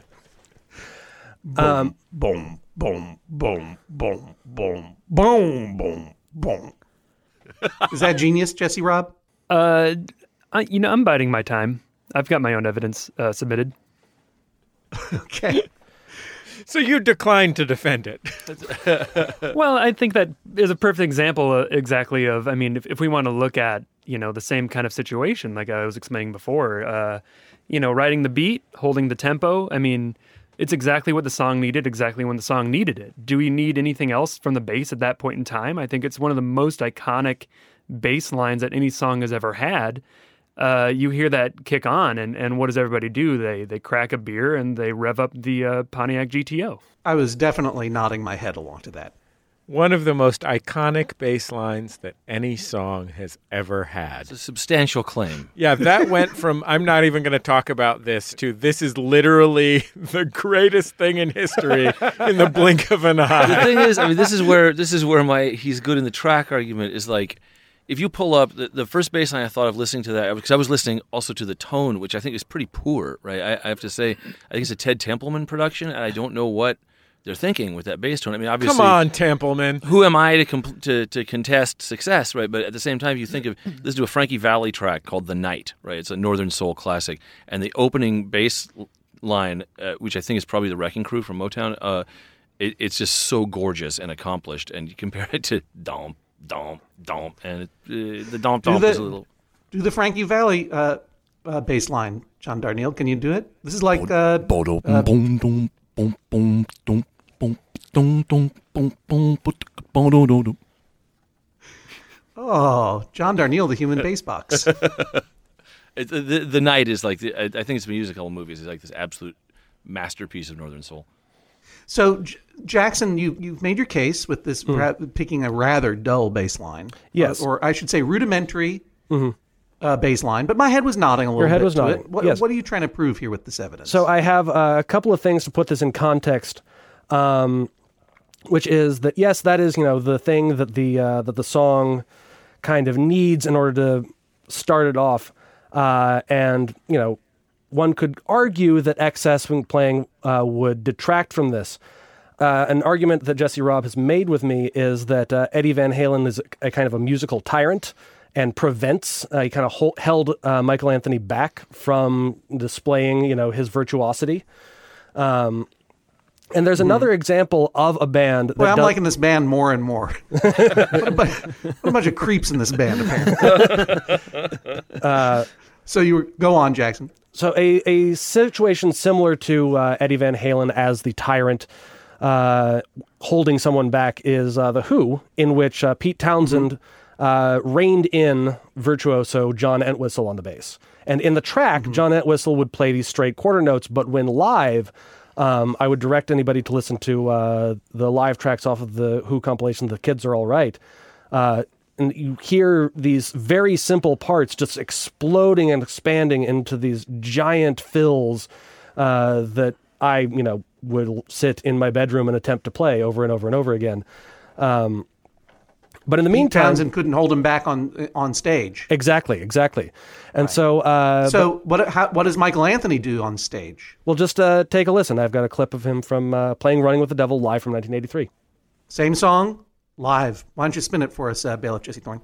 [SPEAKER 2] Boom, boom, boom, boom, boom, boom, boom, boom, boom. Is that genius, Jesse Robb?
[SPEAKER 4] I'm biding my time. I've got my own evidence submitted.
[SPEAKER 2] Okay.
[SPEAKER 1] So you declined to defend it.
[SPEAKER 4] Well, I think that is a perfect example exactly of, I mean, if we want to look at, the same kind of situation like I was explaining before, riding the beat, holding the tempo, I mean, it's exactly what the song needed, exactly when the song needed it. Do we need anything else from the bass at that point in time? I think it's one of the most iconic bass lines that any song has ever had. You hear that kick on, and what does everybody do? They crack a beer and they rev up the Pontiac GTO.
[SPEAKER 2] I was definitely nodding my head along to that.
[SPEAKER 1] One of the most iconic bass lines that any song has ever had.
[SPEAKER 5] It's a substantial claim.
[SPEAKER 1] Yeah, that went from I'm not even going to talk about this to this is literally the greatest thing in history in the blink of an eye.
[SPEAKER 5] The thing is, I mean, this is where my he's good in the track argument is like, if you pull up the first bass line I thought of listening to that, because I was listening also to the tone, which I think is pretty poor, right? I have to say, I think it's a Ted Templeman production, and I don't know what they're thinking with that bass tone. I mean, obviously,
[SPEAKER 1] come on, Templeman.
[SPEAKER 5] Who am I to contest success, right? But at the same time, you think of listen to a Frankie Valli track called "The Night," right? It's a Northern Soul classic, and the opening bass line, which I think is probably the Wrecking Crew from Motown, it's just so gorgeous and accomplished, and you compare it to "Domp, Domp, Domp," and the Domp Domp is a little.
[SPEAKER 2] Do the Frankie Valli bass line, John Darnielle? Can you do it? This is like. Oh, John Darnielle, the human bass box.
[SPEAKER 5] The Night is like I think it's musical movies. It's like this absolute masterpiece of Northern Soul.
[SPEAKER 2] So, Jackson, you've made your case with this picking a rather dull bass line.
[SPEAKER 3] Yes.
[SPEAKER 2] Or I should say rudimentary bass line. But my head was nodding a little bit.
[SPEAKER 3] Your head was
[SPEAKER 2] to
[SPEAKER 3] nodding.
[SPEAKER 2] it.
[SPEAKER 3] Yes.
[SPEAKER 2] What are you trying to prove here with this evidence?
[SPEAKER 3] So I have a couple of things to put this in context, which is that, yes, that is, the thing that the song kind of needs in order to start it off. And, one could argue that excess when playing would detract from this. An argument that Jesse Robb has made with me is that Eddie Van Halen is a kind of a musical tyrant and prevents, he kind of held Michael Anthony back from displaying, his virtuosity. And there's another example of a band.
[SPEAKER 2] Well, I'm liking this band more and more. What a bunch of creeps in this band, apparently. So go on, Jackson.
[SPEAKER 3] So a situation similar to Eddie Van Halen as the tyrant holding someone back is The Who, in which Pete Townsend reined in virtuoso John Entwistle on the bass. And in the track, John Entwistle would play these straight quarter notes, but when live, I would direct anybody to listen to the live tracks off of the Who compilation, The Kids Are All Right. And you hear these very simple parts just exploding and expanding into these giant fills that I, would sit in my bedroom and attempt to play over and over and over again. But in the meantime,
[SPEAKER 2] Townsend couldn't hold him back on stage.
[SPEAKER 3] Exactly. And right.
[SPEAKER 2] So what does Michael Anthony do on stage?
[SPEAKER 3] Well, just take a listen. I've got a clip of him from playing "Running with the Devil" live from 1983.
[SPEAKER 2] Same song, live. Why don't you spin it for us, Bailiff Jesse Thorne?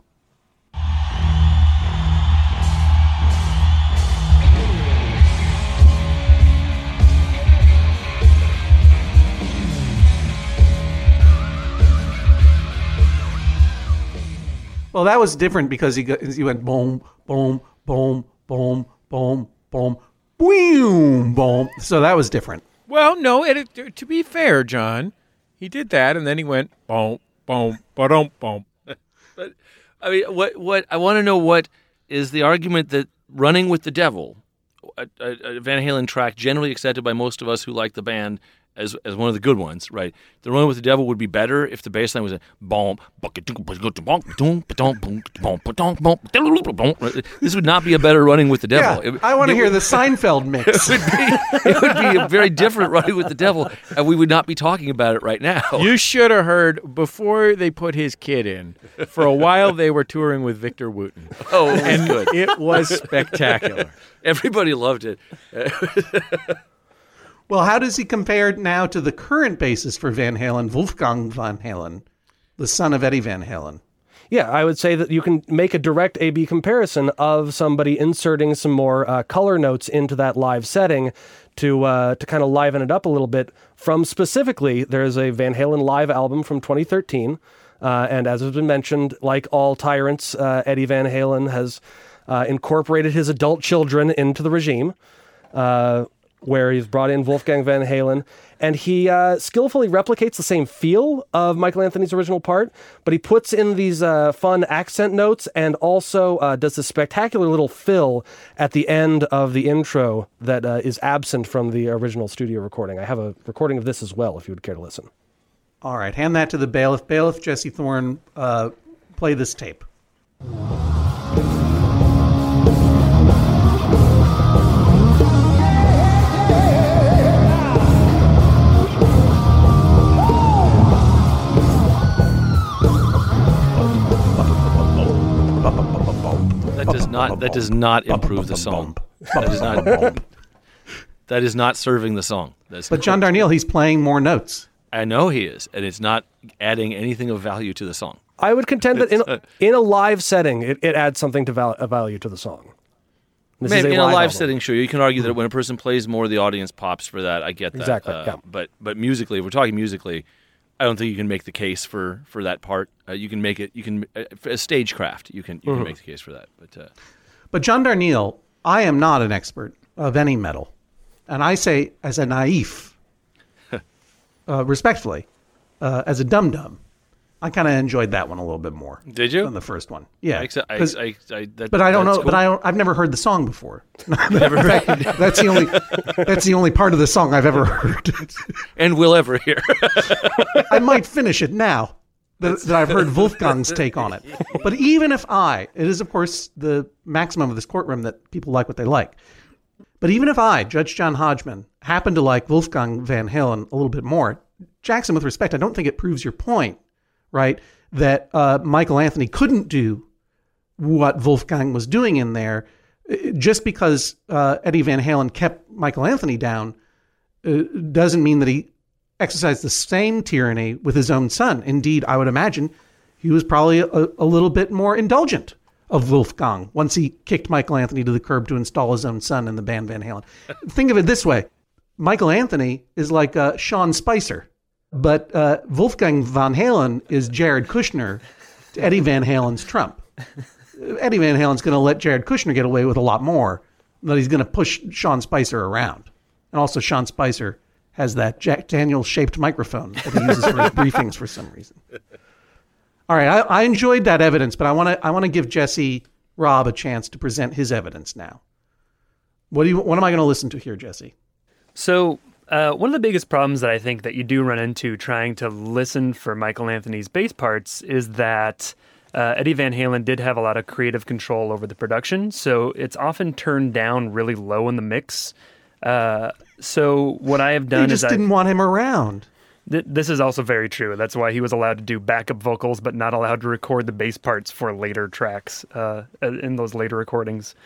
[SPEAKER 2] Well, that was different because he went boom, boom, boom, boom, boom, boom, boom, boom. So that was different.
[SPEAKER 1] Well, no, to be fair, John, he did that, and then he went boom, boom, ba-dum, boom.
[SPEAKER 5] But I mean, what I want to know, what is the argument that "Running with the Devil," a Van Halen track generally accepted by most of us who like the band as one of the good ones, right? The "Running with the Devil" would be better if the bass line was a boom. This would not be a better "Running with the Devil."
[SPEAKER 2] Yeah, I want to hear the Seinfeld mix.
[SPEAKER 5] It would be a very different "Running with the Devil," and we would not be talking about it right now.
[SPEAKER 1] You should have heard before they put his kid in. For a while, they were touring with Victor Wooten.
[SPEAKER 5] Oh, it was good.
[SPEAKER 1] It was spectacular.
[SPEAKER 5] Everybody loved it.
[SPEAKER 2] Well, how does he compare now to the current bassist for Van Halen, Wolfgang Van Halen, the son of Eddie Van Halen?
[SPEAKER 3] Yeah, I would say that you can make a direct A-B comparison of somebody inserting some more color notes into that live setting to kind of liven it up a little bit. From specifically, there's a Van Halen live album from 2013, and as has been mentioned, like all tyrants, Eddie Van Halen has incorporated his adult children into the regime, where he's brought in Wolfgang Van Halen, and he skillfully replicates the same feel of Michael Anthony's original part, but he puts in these fun accent notes and also does this spectacular little fill at the end of the intro that is absent from the original studio recording. I have a recording of this as well, if you would care to listen.
[SPEAKER 2] All right, hand that to the bailiff. Bailiff Jesse Thorne, play this tape.
[SPEAKER 5] That does not improve the song. That is not serving the song.
[SPEAKER 2] But John Darnielle, he's playing more notes.
[SPEAKER 5] I know he is, and it's not adding anything of value to the song.
[SPEAKER 3] I would contend that in a live setting, it adds something to value to the song.
[SPEAKER 5] Maybe in a live setting, sure. You can argue that when a person plays more, the audience pops for that. I get that.
[SPEAKER 3] Exactly. Yeah.
[SPEAKER 5] But musically, if we're talking musically, I don't think you can make the case for that part. You can make it. You can stagecraft. You can make the case for that.
[SPEAKER 2] But John Darnielle, I am not an expert of any metal, and I say as a naif, respectfully, as a dum-dum, I kind of enjoyed that one a little bit more.
[SPEAKER 5] Did you?
[SPEAKER 2] Than the first one. Yeah.
[SPEAKER 5] But
[SPEAKER 2] I don't know.
[SPEAKER 5] Cool.
[SPEAKER 2] But I've never heard the song before. That's the only part of the song I've ever heard,
[SPEAKER 5] and will ever hear.
[SPEAKER 2] I might finish it now that I've heard Wolfgang's take on it. But even if it is of course the maximum of this courtroom that people like what they like. But even if I, Judge John Hodgman, happen to like Wolfgang Van Halen a little bit more, Jackson, with respect, I don't think it proves your point. Right, that Michael Anthony couldn't do what Wolfgang was doing in there just because Eddie Van Halen kept Michael Anthony down doesn't mean that he exercised the same tyranny with his own son. Indeed, I would imagine he was probably a little bit more indulgent of Wolfgang once he kicked Michael Anthony to the curb to install his own son in the band Van Halen. Think of it this way. Michael Anthony is like Sean Spicer, but Wolfgang Van Halen is Jared Kushner to Eddie Van Halen's Trump. Eddie Van Halen's going to let Jared Kushner get away with a lot more, but he's going to push Sean Spicer around. And also Sean Spicer has that Jack Daniels-shaped microphone that he uses for his briefings for some reason. All right, I enjoyed that evidence, but I want to give Jesse Robb a chance to present his evidence now. What am I going to listen to here, Jesse?
[SPEAKER 4] So one of the biggest problems that I think that you do run into trying to listen for Michael Anthony's bass parts is that Eddie Van Halen did have a lot of creative control over the production, so it's often turned down really low in the mix. So what I have done
[SPEAKER 2] is didn't want him around.
[SPEAKER 4] This is also very true. That's why he was allowed to do backup vocals, but not allowed to record the bass parts for later tracks in those later recordings.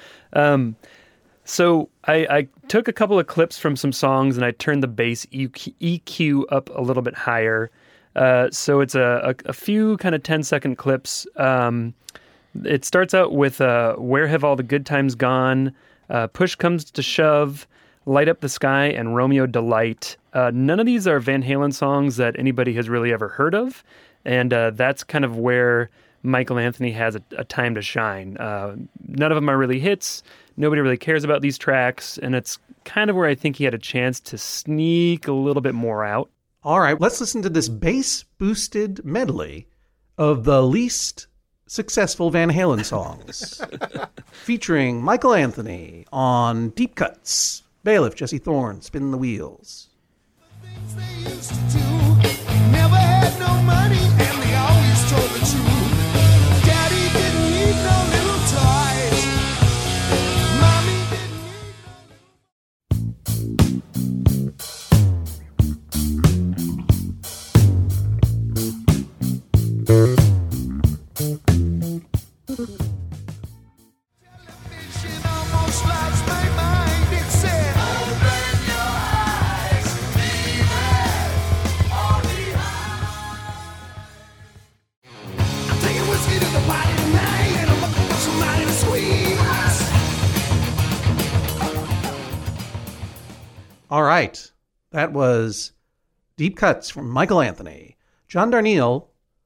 [SPEAKER 4] So I took a couple of clips from some songs and I turned the bass EQ up a little bit higher. So it's a few kind of 10-second clips. It starts out with Where Have All the Good Times Gone, Push Comes to Shove, Light Up the Sky, and Romeo Delight. None of these are Van Halen songs that anybody has really ever heard of, and that's kind of where Michael Anthony has a time to shine. None of them are really hits. Nobody really cares about these tracks, and it's kind of where I think he had a chance to sneak a little bit more out.
[SPEAKER 2] All right, let's listen to this bass-boosted medley of the least successful Van Halen songs, featuring Michael Anthony on Deep Cuts. Bailiff Jesse Thorne, spin the wheels.
[SPEAKER 6] Things they used to do, never had no money, and they always told the truth. Daddy didn't need no little toys. Mommy didn't need no television almost lost my mind. It said, open your eyes, be red, all the I'm taking whiskey to the party tonight, and I'm looking for somebody to squeeze.
[SPEAKER 2] All right, that was Deep Cuts from Michael Anthony. John Darnielle,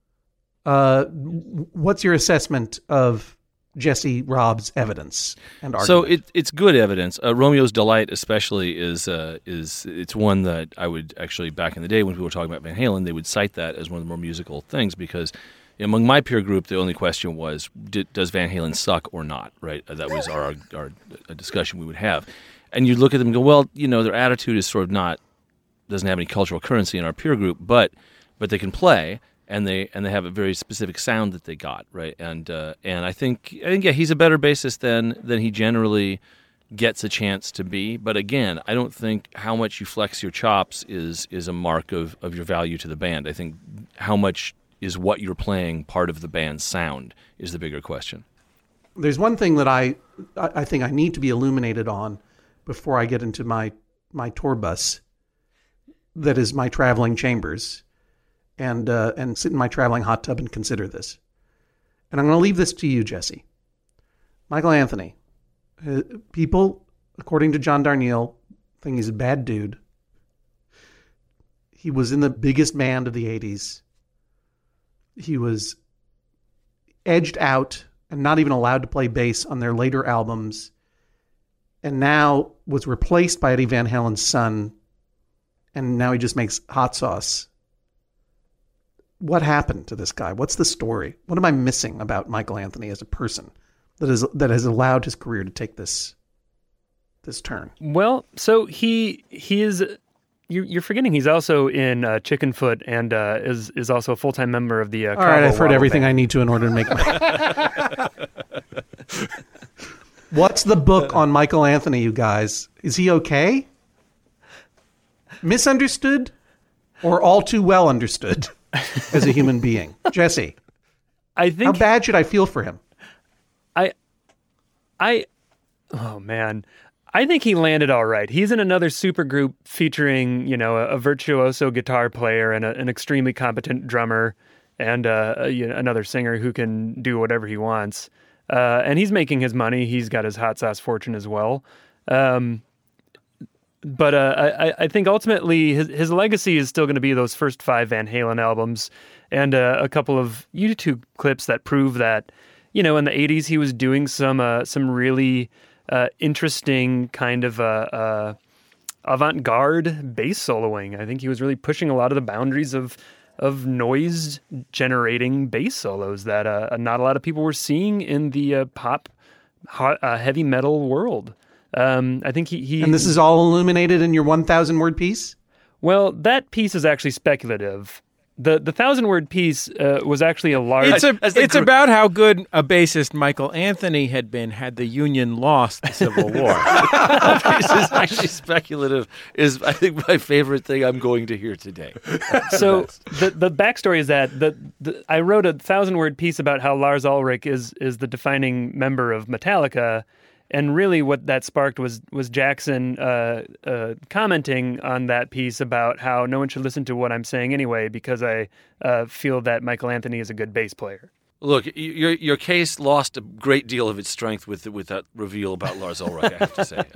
[SPEAKER 2] what's your assessment of Jesse Robb's evidence and argument?
[SPEAKER 5] So it's good evidence. Romeo's Delight, especially, is it's one that I would actually, back in the day when people were talking about Van Halen, they would cite that as one of the more musical things because among my peer group, the only question was, does Van Halen suck or not? Right? That was our discussion we would have, and you'd look at them and go, well, their attitude is sort of doesn't have any cultural currency in our peer group, but they can play. And they have a very specific sound that they got, right? And I think yeah, he's a better bassist than he generally gets a chance to be. But again, I don't think how much you flex your chops is a mark of your value to the band. I think how much is what you're playing part of the band's sound is the bigger question.
[SPEAKER 2] There's one thing that I think I need to be illuminated on before I get into my tour bus. That is my traveling chambers. And sit in my traveling hot tub and consider this. And I'm going to leave this to you, Jesse. Michael Anthony. People, according to John Darnielle, think he's a bad dude. He was in the biggest band of the 80s. He was edged out and not even allowed to play bass on their later albums. And now was replaced by Eddie Van Halen's son. And now he just makes hot sauce. What happened to this guy? What's the story? What am I missing about Michael Anthony as a person that has allowed his career to take this turn?
[SPEAKER 4] Well, so he is. You're forgetting he's also in Chickenfoot and is also a full-time member of the.
[SPEAKER 2] All right, I've heard everything I need to in order to make. What's the book on Michael Anthony, you guys? Is he okay? Misunderstood, or all too well understood? As a human being, Jesse,
[SPEAKER 4] I think
[SPEAKER 2] how bad should I feel for him?
[SPEAKER 4] Oh man, I think he landed all right. He's in another supergroup featuring, a virtuoso guitar player and an extremely competent drummer and another singer who can do whatever he wants. And he's making his money. He's got his hot sauce fortune as well. But I think ultimately his legacy is still going to be those first 5 Van Halen albums and a couple of YouTube clips that prove that, in the 80s he was doing some really interesting kind of avant-garde bass soloing. I think he was really pushing a lot of the boundaries of noise-generating bass solos that not a lot of people were seeing in the pop heavy metal world. I think he
[SPEAKER 2] And this is all illuminated in your 1,000-word piece?
[SPEAKER 4] Well, that piece is actually speculative. The 1,000-word piece was actually a large...
[SPEAKER 1] It's about how good a bassist Michael Anthony had been had the Union lost the Civil War.
[SPEAKER 5] This is actually speculative, is I think my favorite thing I'm going to hear today.
[SPEAKER 4] So the backstory is that I wrote a 1,000-word piece about how Lars Ulrich is the defining member of Metallica. And really what that sparked was Jackson commenting on that piece about how no one should listen to what I'm saying anyway because I feel that Michael Anthony is a good bass player.
[SPEAKER 5] Look, your case lost a great deal of its strength with that reveal about Lars Ulrich, I have to say.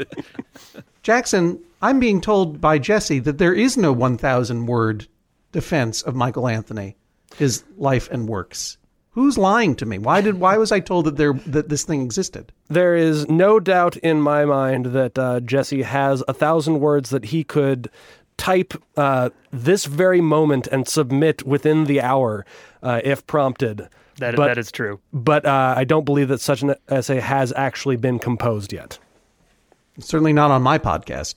[SPEAKER 2] Jackson, I'm being told by Jesse that there is no 1,000-word defense of Michael Anthony, his life and works. Who's lying to me? Why was I told that this thing existed?
[SPEAKER 3] There is no doubt in my mind that Jesse has 1,000 words that he could type this very moment and submit within the hour if prompted.
[SPEAKER 4] That is true.
[SPEAKER 3] But I don't believe that such an essay has actually been composed yet.
[SPEAKER 2] Certainly not on my podcast.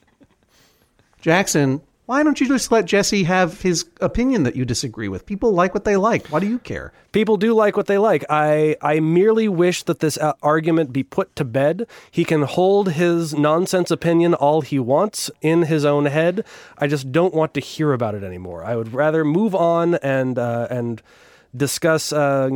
[SPEAKER 2] Jackson, why don't you just let Jesse have his opinion that you disagree with? People like what they like. Why do you care?
[SPEAKER 3] People do like what they like. I merely wish that this argument be put to bed. He can hold his nonsense opinion all he wants in his own head. I just don't want to hear about it anymore. I would rather move on and discuss,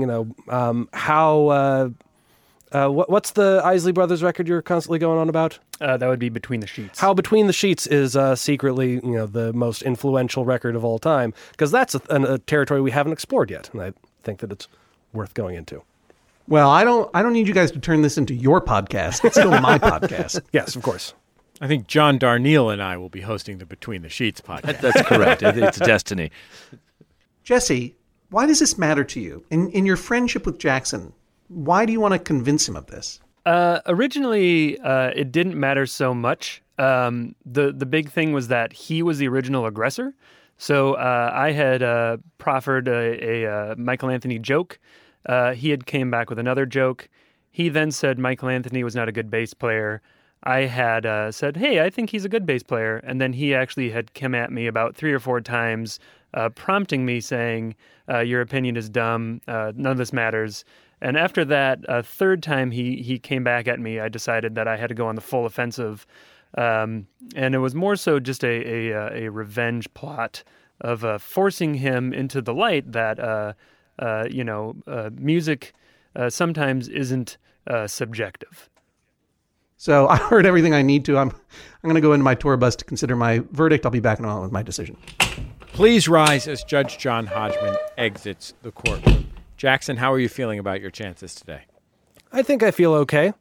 [SPEAKER 3] how... what's the Isley Brothers record you're constantly going on about?
[SPEAKER 4] That would be Between the Sheets.
[SPEAKER 3] How Between the Sheets is secretly, the most influential record of all time, because that's a territory we haven't explored yet, and I think that it's worth going into.
[SPEAKER 2] Well, I don't need you guys to turn this into your podcast. It's still my podcast.
[SPEAKER 3] Yes, of course.
[SPEAKER 1] I think John Darnielle and I will be hosting the Between the Sheets podcast.
[SPEAKER 5] That's correct. It's destiny.
[SPEAKER 2] Jesse, why does this matter to you? In your friendship with Jackson, why do you want to convince him of this?
[SPEAKER 4] Originally, it didn't matter so much. The big thing was that he was the original aggressor. So I had proffered a Michael Anthony joke. He had came back with another joke. He then said Michael Anthony was not a good bass player. I had said, hey, I think he's a good bass player. And then he actually had come at me about 3 or 4 times, prompting me saying, your opinion is dumb. None of this matters. And after that, a third time he came back at me, I decided that I had to go on the full offensive. And it was more so just a revenge plot of forcing him into the light that, music sometimes isn't subjective.
[SPEAKER 2] So I heard everything I need to. I'm going to go into my tour bus to consider my verdict. I'll be back in a moment with my decision.
[SPEAKER 1] Please rise as Judge John Hodgman exits the courtroom. Jackson, how are you feeling about your chances today?
[SPEAKER 3] I think I feel okay.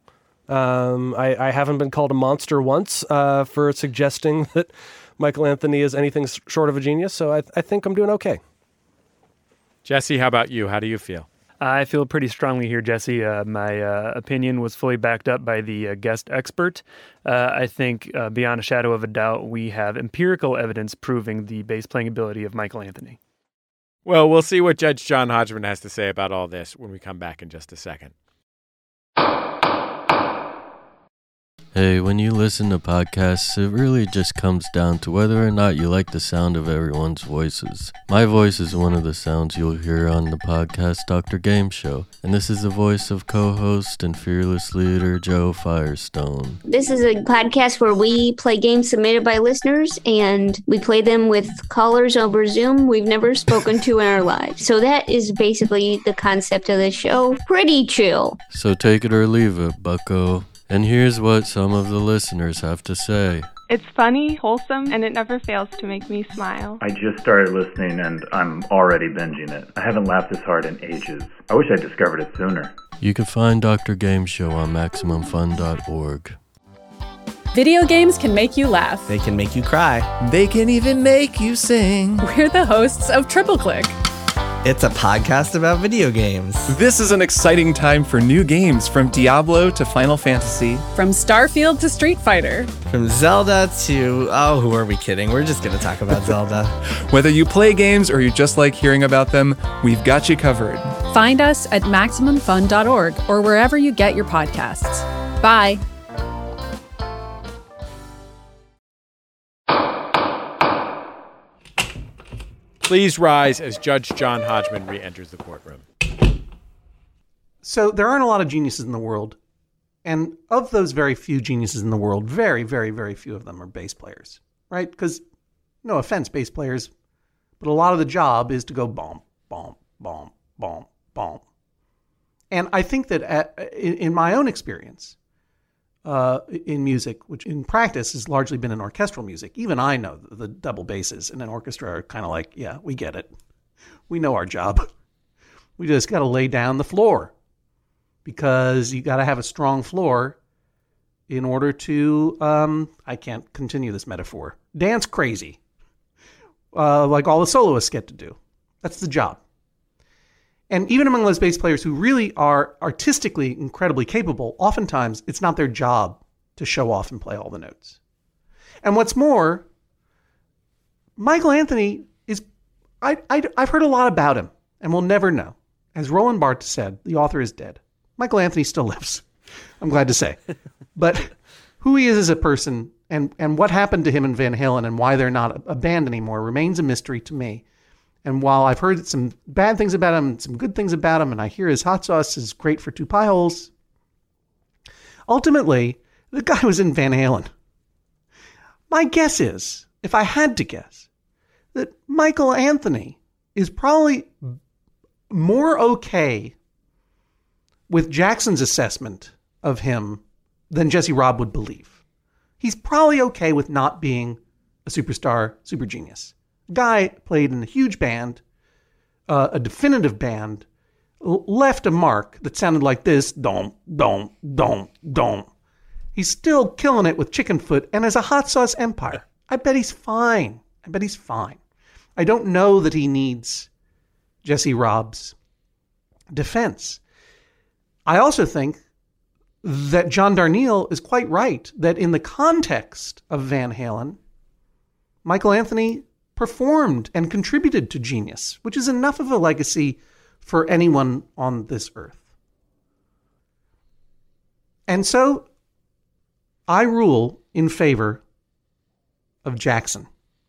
[SPEAKER 3] I haven't been called a monster once for suggesting that Michael Anthony is anything short of a genius, so I think I'm doing okay.
[SPEAKER 1] Jesse, how about you? How do you feel?
[SPEAKER 4] I feel pretty strongly here, Jesse. My opinion was fully backed up by the guest expert. I think, beyond a shadow of a doubt, we have empirical evidence proving the bass playing ability of Michael Anthony.
[SPEAKER 1] Well, we'll see what Judge John Hodgman has to say about all this when we come back in just a second.
[SPEAKER 7] Hey, when you listen to podcasts, it really just comes down to whether or not you like the sound of everyone's voices. My voice is one of the sounds you'll hear on the podcast Dr. Game Show, and this is the voice of co-host and fearless leader Joe Firestone.
[SPEAKER 8] This is a podcast where we play games submitted by listeners, and we play them with callers over Zoom we've never spoken to in our lives. So that is basically the concept of the show. Pretty chill.
[SPEAKER 7] So take it or leave it, bucko. And here's what some of the listeners have to say.
[SPEAKER 9] It's funny, wholesome, and it never fails to make me smile.
[SPEAKER 10] I just started listening and I'm already binging it. I haven't laughed this hard in ages. I wish I discovered it sooner.
[SPEAKER 7] You can find Dr. Game Show on MaximumFun.org.
[SPEAKER 11] Video games can make you laugh.
[SPEAKER 12] They can make you cry.
[SPEAKER 13] They can even make you sing.
[SPEAKER 11] We're the hosts of Triple Click.
[SPEAKER 12] It's a podcast about video games.
[SPEAKER 13] This is an exciting time for new games, from Diablo to Final Fantasy.
[SPEAKER 11] From Starfield to Street Fighter.
[SPEAKER 12] From Zelda to... Oh, who are we kidding? We're just going to talk about Zelda.
[SPEAKER 13] Whether you play games or you just like hearing about them, we've got you covered.
[SPEAKER 11] Find us at MaximumFun.org or wherever you get your podcasts. Bye.
[SPEAKER 1] Please rise as Judge John Hodgman re-enters the courtroom.
[SPEAKER 2] So there aren't a lot of geniuses in the world. And of those very few geniuses in the world, very, very, very few of them are bass players, right? Because, no offense, bass players, but a lot of the job is to go bomb, bomb, bomb, bomb, bomb. And I think that in my own experience in music, which in practice has largely been in orchestral music, even I know the double basses in an orchestra are kind of like, yeah, we get it. We know our job. We just got to lay down the floor, because you got to have a strong floor in order to, I can't continue this metaphor, dance crazy, like all the soloists get to do. That's the job. And even among those bass players who really are artistically incredibly capable, oftentimes it's not their job to show off and play all the notes. And what's more, Michael Anthony is, I've heard a lot about him, and we'll never know. As Roland Barthes said, the author is dead. Michael Anthony still lives, I'm glad to say. But who he is as a person and what happened to him in Van Halen and why they're not a band anymore remains a mystery to me. And while I've heard some bad things about him, some good things about him, and I hear his hot sauce is great for two pie holes, ultimately, the guy was in Van Halen. My guess is, if I had to guess, that Michael Anthony is probably more okay with Jackson's assessment of him than Jesse Robb would believe. He's probably okay with not being a superstar, super genius. Guy played in a huge band, a definitive band, left a mark that sounded like this, dom, dom, dom, dom. He's still killing it with Chickenfoot and has a hot sauce empire. I bet he's fine. I don't know that he needs Jesse Robb's defense. I also think that John Darnielle is quite right that in the context of Van Halen, Michael Anthony performed and contributed to genius, which is enough of a legacy for anyone on this earth. And so I rule in favor of Jackson.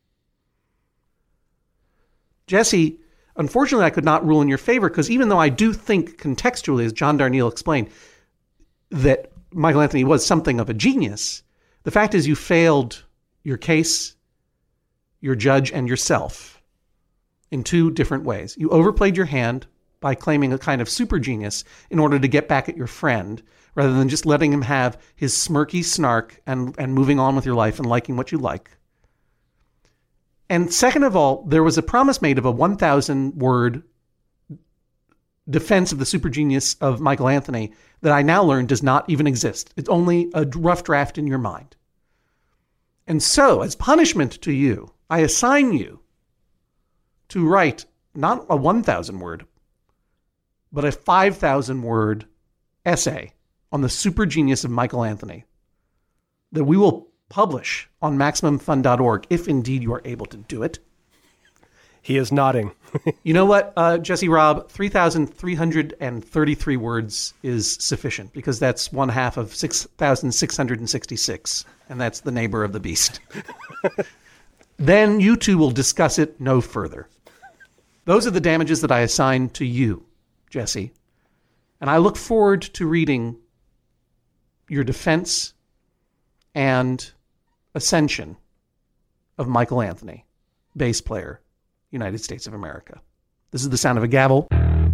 [SPEAKER 2] Jesse, unfortunately, I could not rule in your favor, because even though I do think contextually, as John Darnielle explained, that Michael Anthony was something of a genius, the fact is you failed your case, your judge, and yourself in two different ways. You overplayed your hand by claiming a kind of super genius in order to get back at your friend, rather than just letting him have his smirky snark and moving on with your life and liking what you like. And second of all, there was a promise made of a 1,000-word defense of the super genius of Michael Anthony that I now learn does not even exist. It's only a rough draft in your mind. And so, as punishment to you, I assign you to write not a 1,000-word, but a 5,000-word essay on the super genius of Michael Anthony that we will publish on MaximumFun.org, if indeed you are able to do it.
[SPEAKER 3] He is nodding.
[SPEAKER 2] You know what, Jesse Robb, 3,333 words is sufficient, because that's one half of 6,666, and that's the neighbor of the beast. Then you two will discuss it no further. Those are the damages that I assign to you, Jesse. And I look forward to reading your defense and ascension of Michael Anthony, bass player, United States of America. This is the sound of a gavel.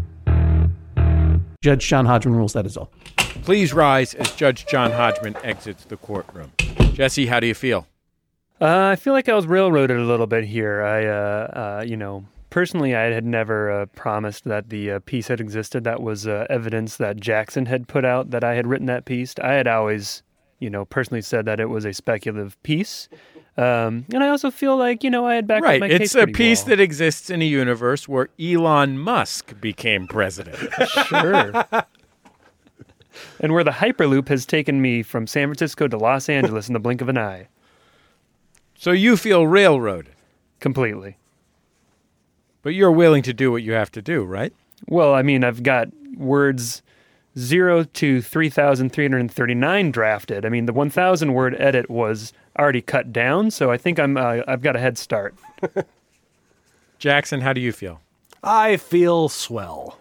[SPEAKER 2] Judge John Hodgman rules, that is all.
[SPEAKER 1] Please rise as Judge John Hodgman exits the courtroom. Jesse, how do you feel?
[SPEAKER 4] I feel like I was railroaded a little bit here. Personally, I had never promised that the piece had existed. That was evidence that Jackson had put out that I had written that piece. I had always personally said that it was a speculative piece. And I also feel like, I had backed up
[SPEAKER 1] Right.
[SPEAKER 4] my case
[SPEAKER 1] It's a
[SPEAKER 4] pretty
[SPEAKER 1] piece
[SPEAKER 4] well.
[SPEAKER 1] that exists in a universe where Elon Musk became president.
[SPEAKER 4] Sure. And where the Hyperloop has taken me from San Francisco to Los Angeles in the blink of an eye.
[SPEAKER 1] So you feel railroaded.
[SPEAKER 4] Completely.
[SPEAKER 1] But you're willing to do what you have to do, right?
[SPEAKER 4] Well, I mean, I've got words 0 to 3,339 drafted. I mean, the 1,000 word edit was already cut down, so I think I've got a head start.
[SPEAKER 1] Jackson, how do you feel?
[SPEAKER 3] I feel swell.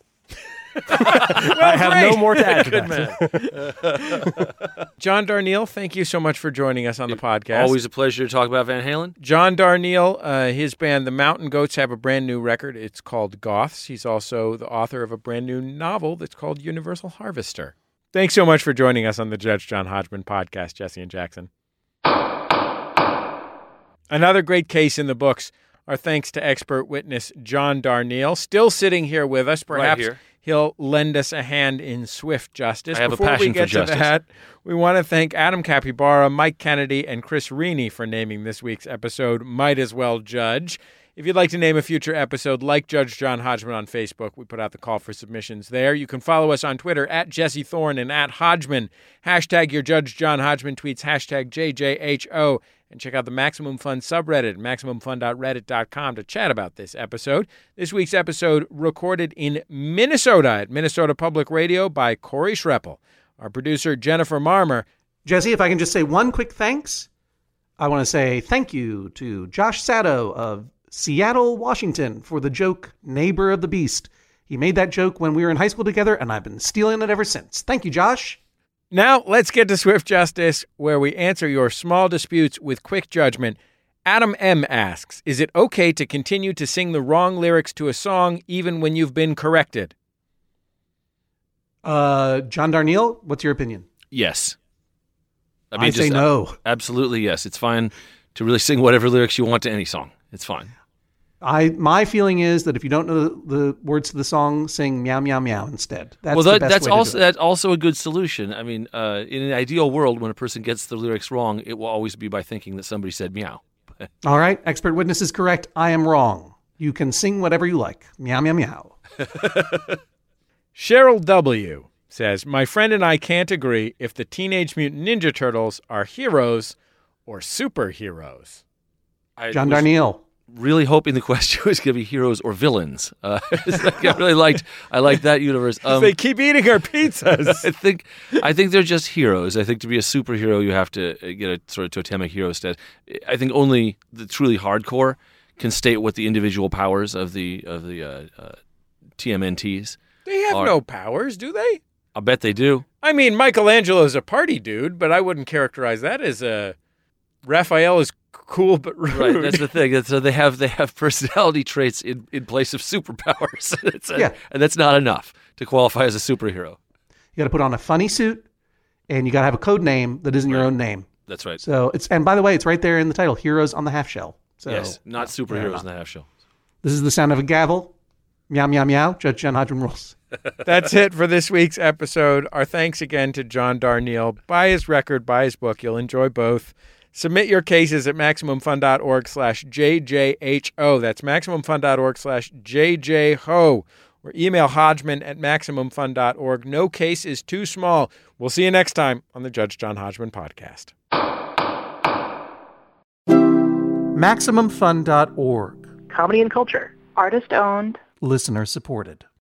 [SPEAKER 3] I have no more to add to that.
[SPEAKER 1] John Darnielle, thank you so much for joining us on the podcast.
[SPEAKER 5] Always a pleasure to talk about Van Halen.
[SPEAKER 1] John Darnielle, his band, The Mountain Goats, have a brand new record. It's called Goths. He's also the author of a brand new novel that's called Universal Harvester. Thanks so much for joining us on the Judge John Hodgman podcast, Jesse and Jackson. Another great case in the books. Our thanks to expert witness John Darnielle, still sitting here with us. Perhaps
[SPEAKER 5] Right here.
[SPEAKER 1] he'll lend us a hand in swift justice.
[SPEAKER 5] I have a
[SPEAKER 1] Before we
[SPEAKER 5] passion
[SPEAKER 1] get
[SPEAKER 5] for justice.
[SPEAKER 1] to that, we want to thank Adam Capybara, Mike Kennedy, and Chris Reaney for naming this week's episode Might As Well Judge. If you'd like to name a future episode like Judge John Hodgman on Facebook, we put out the call for submissions there. You can follow us on Twitter at Jesse Thorne and at Hodgman. Hashtag your Judge John Hodgman tweets, hashtag JJHO. And check out the Maximum Fun subreddit, MaximumFun.reddit.com, to chat about this episode. This week's episode recorded in Minnesota at Minnesota Public Radio by Corey Schreppel. Our producer, Jennifer Marmer.
[SPEAKER 2] Jesse, if I can just say one quick thanks. I want to say thank you to Josh Sato of Seattle, Washington, for the joke Neighbor of the Beast. He made that joke when we were in high school together, and I've been stealing it ever since. Thank you, Josh.
[SPEAKER 1] Now, let's get to Swift Justice, where we answer your small disputes with quick judgment. Adam M. asks, is it okay to continue to sing the wrong lyrics to a song even when you've been corrected?
[SPEAKER 2] John Darnielle, what's your opinion?
[SPEAKER 5] Yes.
[SPEAKER 2] I say no.
[SPEAKER 5] Absolutely yes. It's fine to really sing whatever lyrics you want to any song. It's fine.
[SPEAKER 2] My feeling is that if you don't know the words to the song, sing meow, meow, meow instead. That's the best
[SPEAKER 5] that's
[SPEAKER 2] way to
[SPEAKER 5] also
[SPEAKER 2] do it.
[SPEAKER 5] that's also a good solution. I mean, in an ideal world, when a person gets the lyrics wrong, it will always be by thinking that somebody said meow.
[SPEAKER 2] All right, expert witness is correct. I am wrong. You can sing whatever you like. Meow, meow, meow.
[SPEAKER 1] Cheryl W. says, my friend and I can't agree if the Teenage Mutant Ninja Turtles are heroes or superheroes.
[SPEAKER 2] John Darnielle.
[SPEAKER 5] Really hoping the question was going to be heroes or villains. I like that universe.
[SPEAKER 1] They keep eating our pizzas.
[SPEAKER 5] I think they're just heroes. I think to be a superhero, you have to get a sort of totemic hero status. I think only the truly hardcore can state what the individual powers of the TMNTs.
[SPEAKER 1] They have no powers, do they?
[SPEAKER 5] I'll bet they do.
[SPEAKER 1] I mean, Michelangelo's a party dude, but I wouldn't characterize that as a... Raphael is cool but rude.
[SPEAKER 5] Right, that's the thing. So they have personality traits in place of superpowers. And that's not enough to qualify as a superhero.
[SPEAKER 2] You got to put on a funny suit, and you got to have a code name that isn't your own name.
[SPEAKER 5] That's right.
[SPEAKER 2] So and by the way, it's right there in the title, Heroes on the Half Shell. So,
[SPEAKER 5] yes, not superheroes in the half shell.
[SPEAKER 2] This is the sound of a gavel. Meow, meow, meow. Judge John Hodgman rules.
[SPEAKER 1] That's it for this week's episode. Our thanks again to John Darnielle. Buy his record, buy his book. You'll enjoy both. Submit your cases at MaximumFun.org/JJHO. That's MaximumFun.org/JJHO. Or email Hodgman at MaximumFun.org. No case is too small. We'll see you next time on the Judge John Hodgman podcast.
[SPEAKER 2] MaximumFun.org.
[SPEAKER 14] Comedy and culture. Artist owned.
[SPEAKER 2] Listener supported.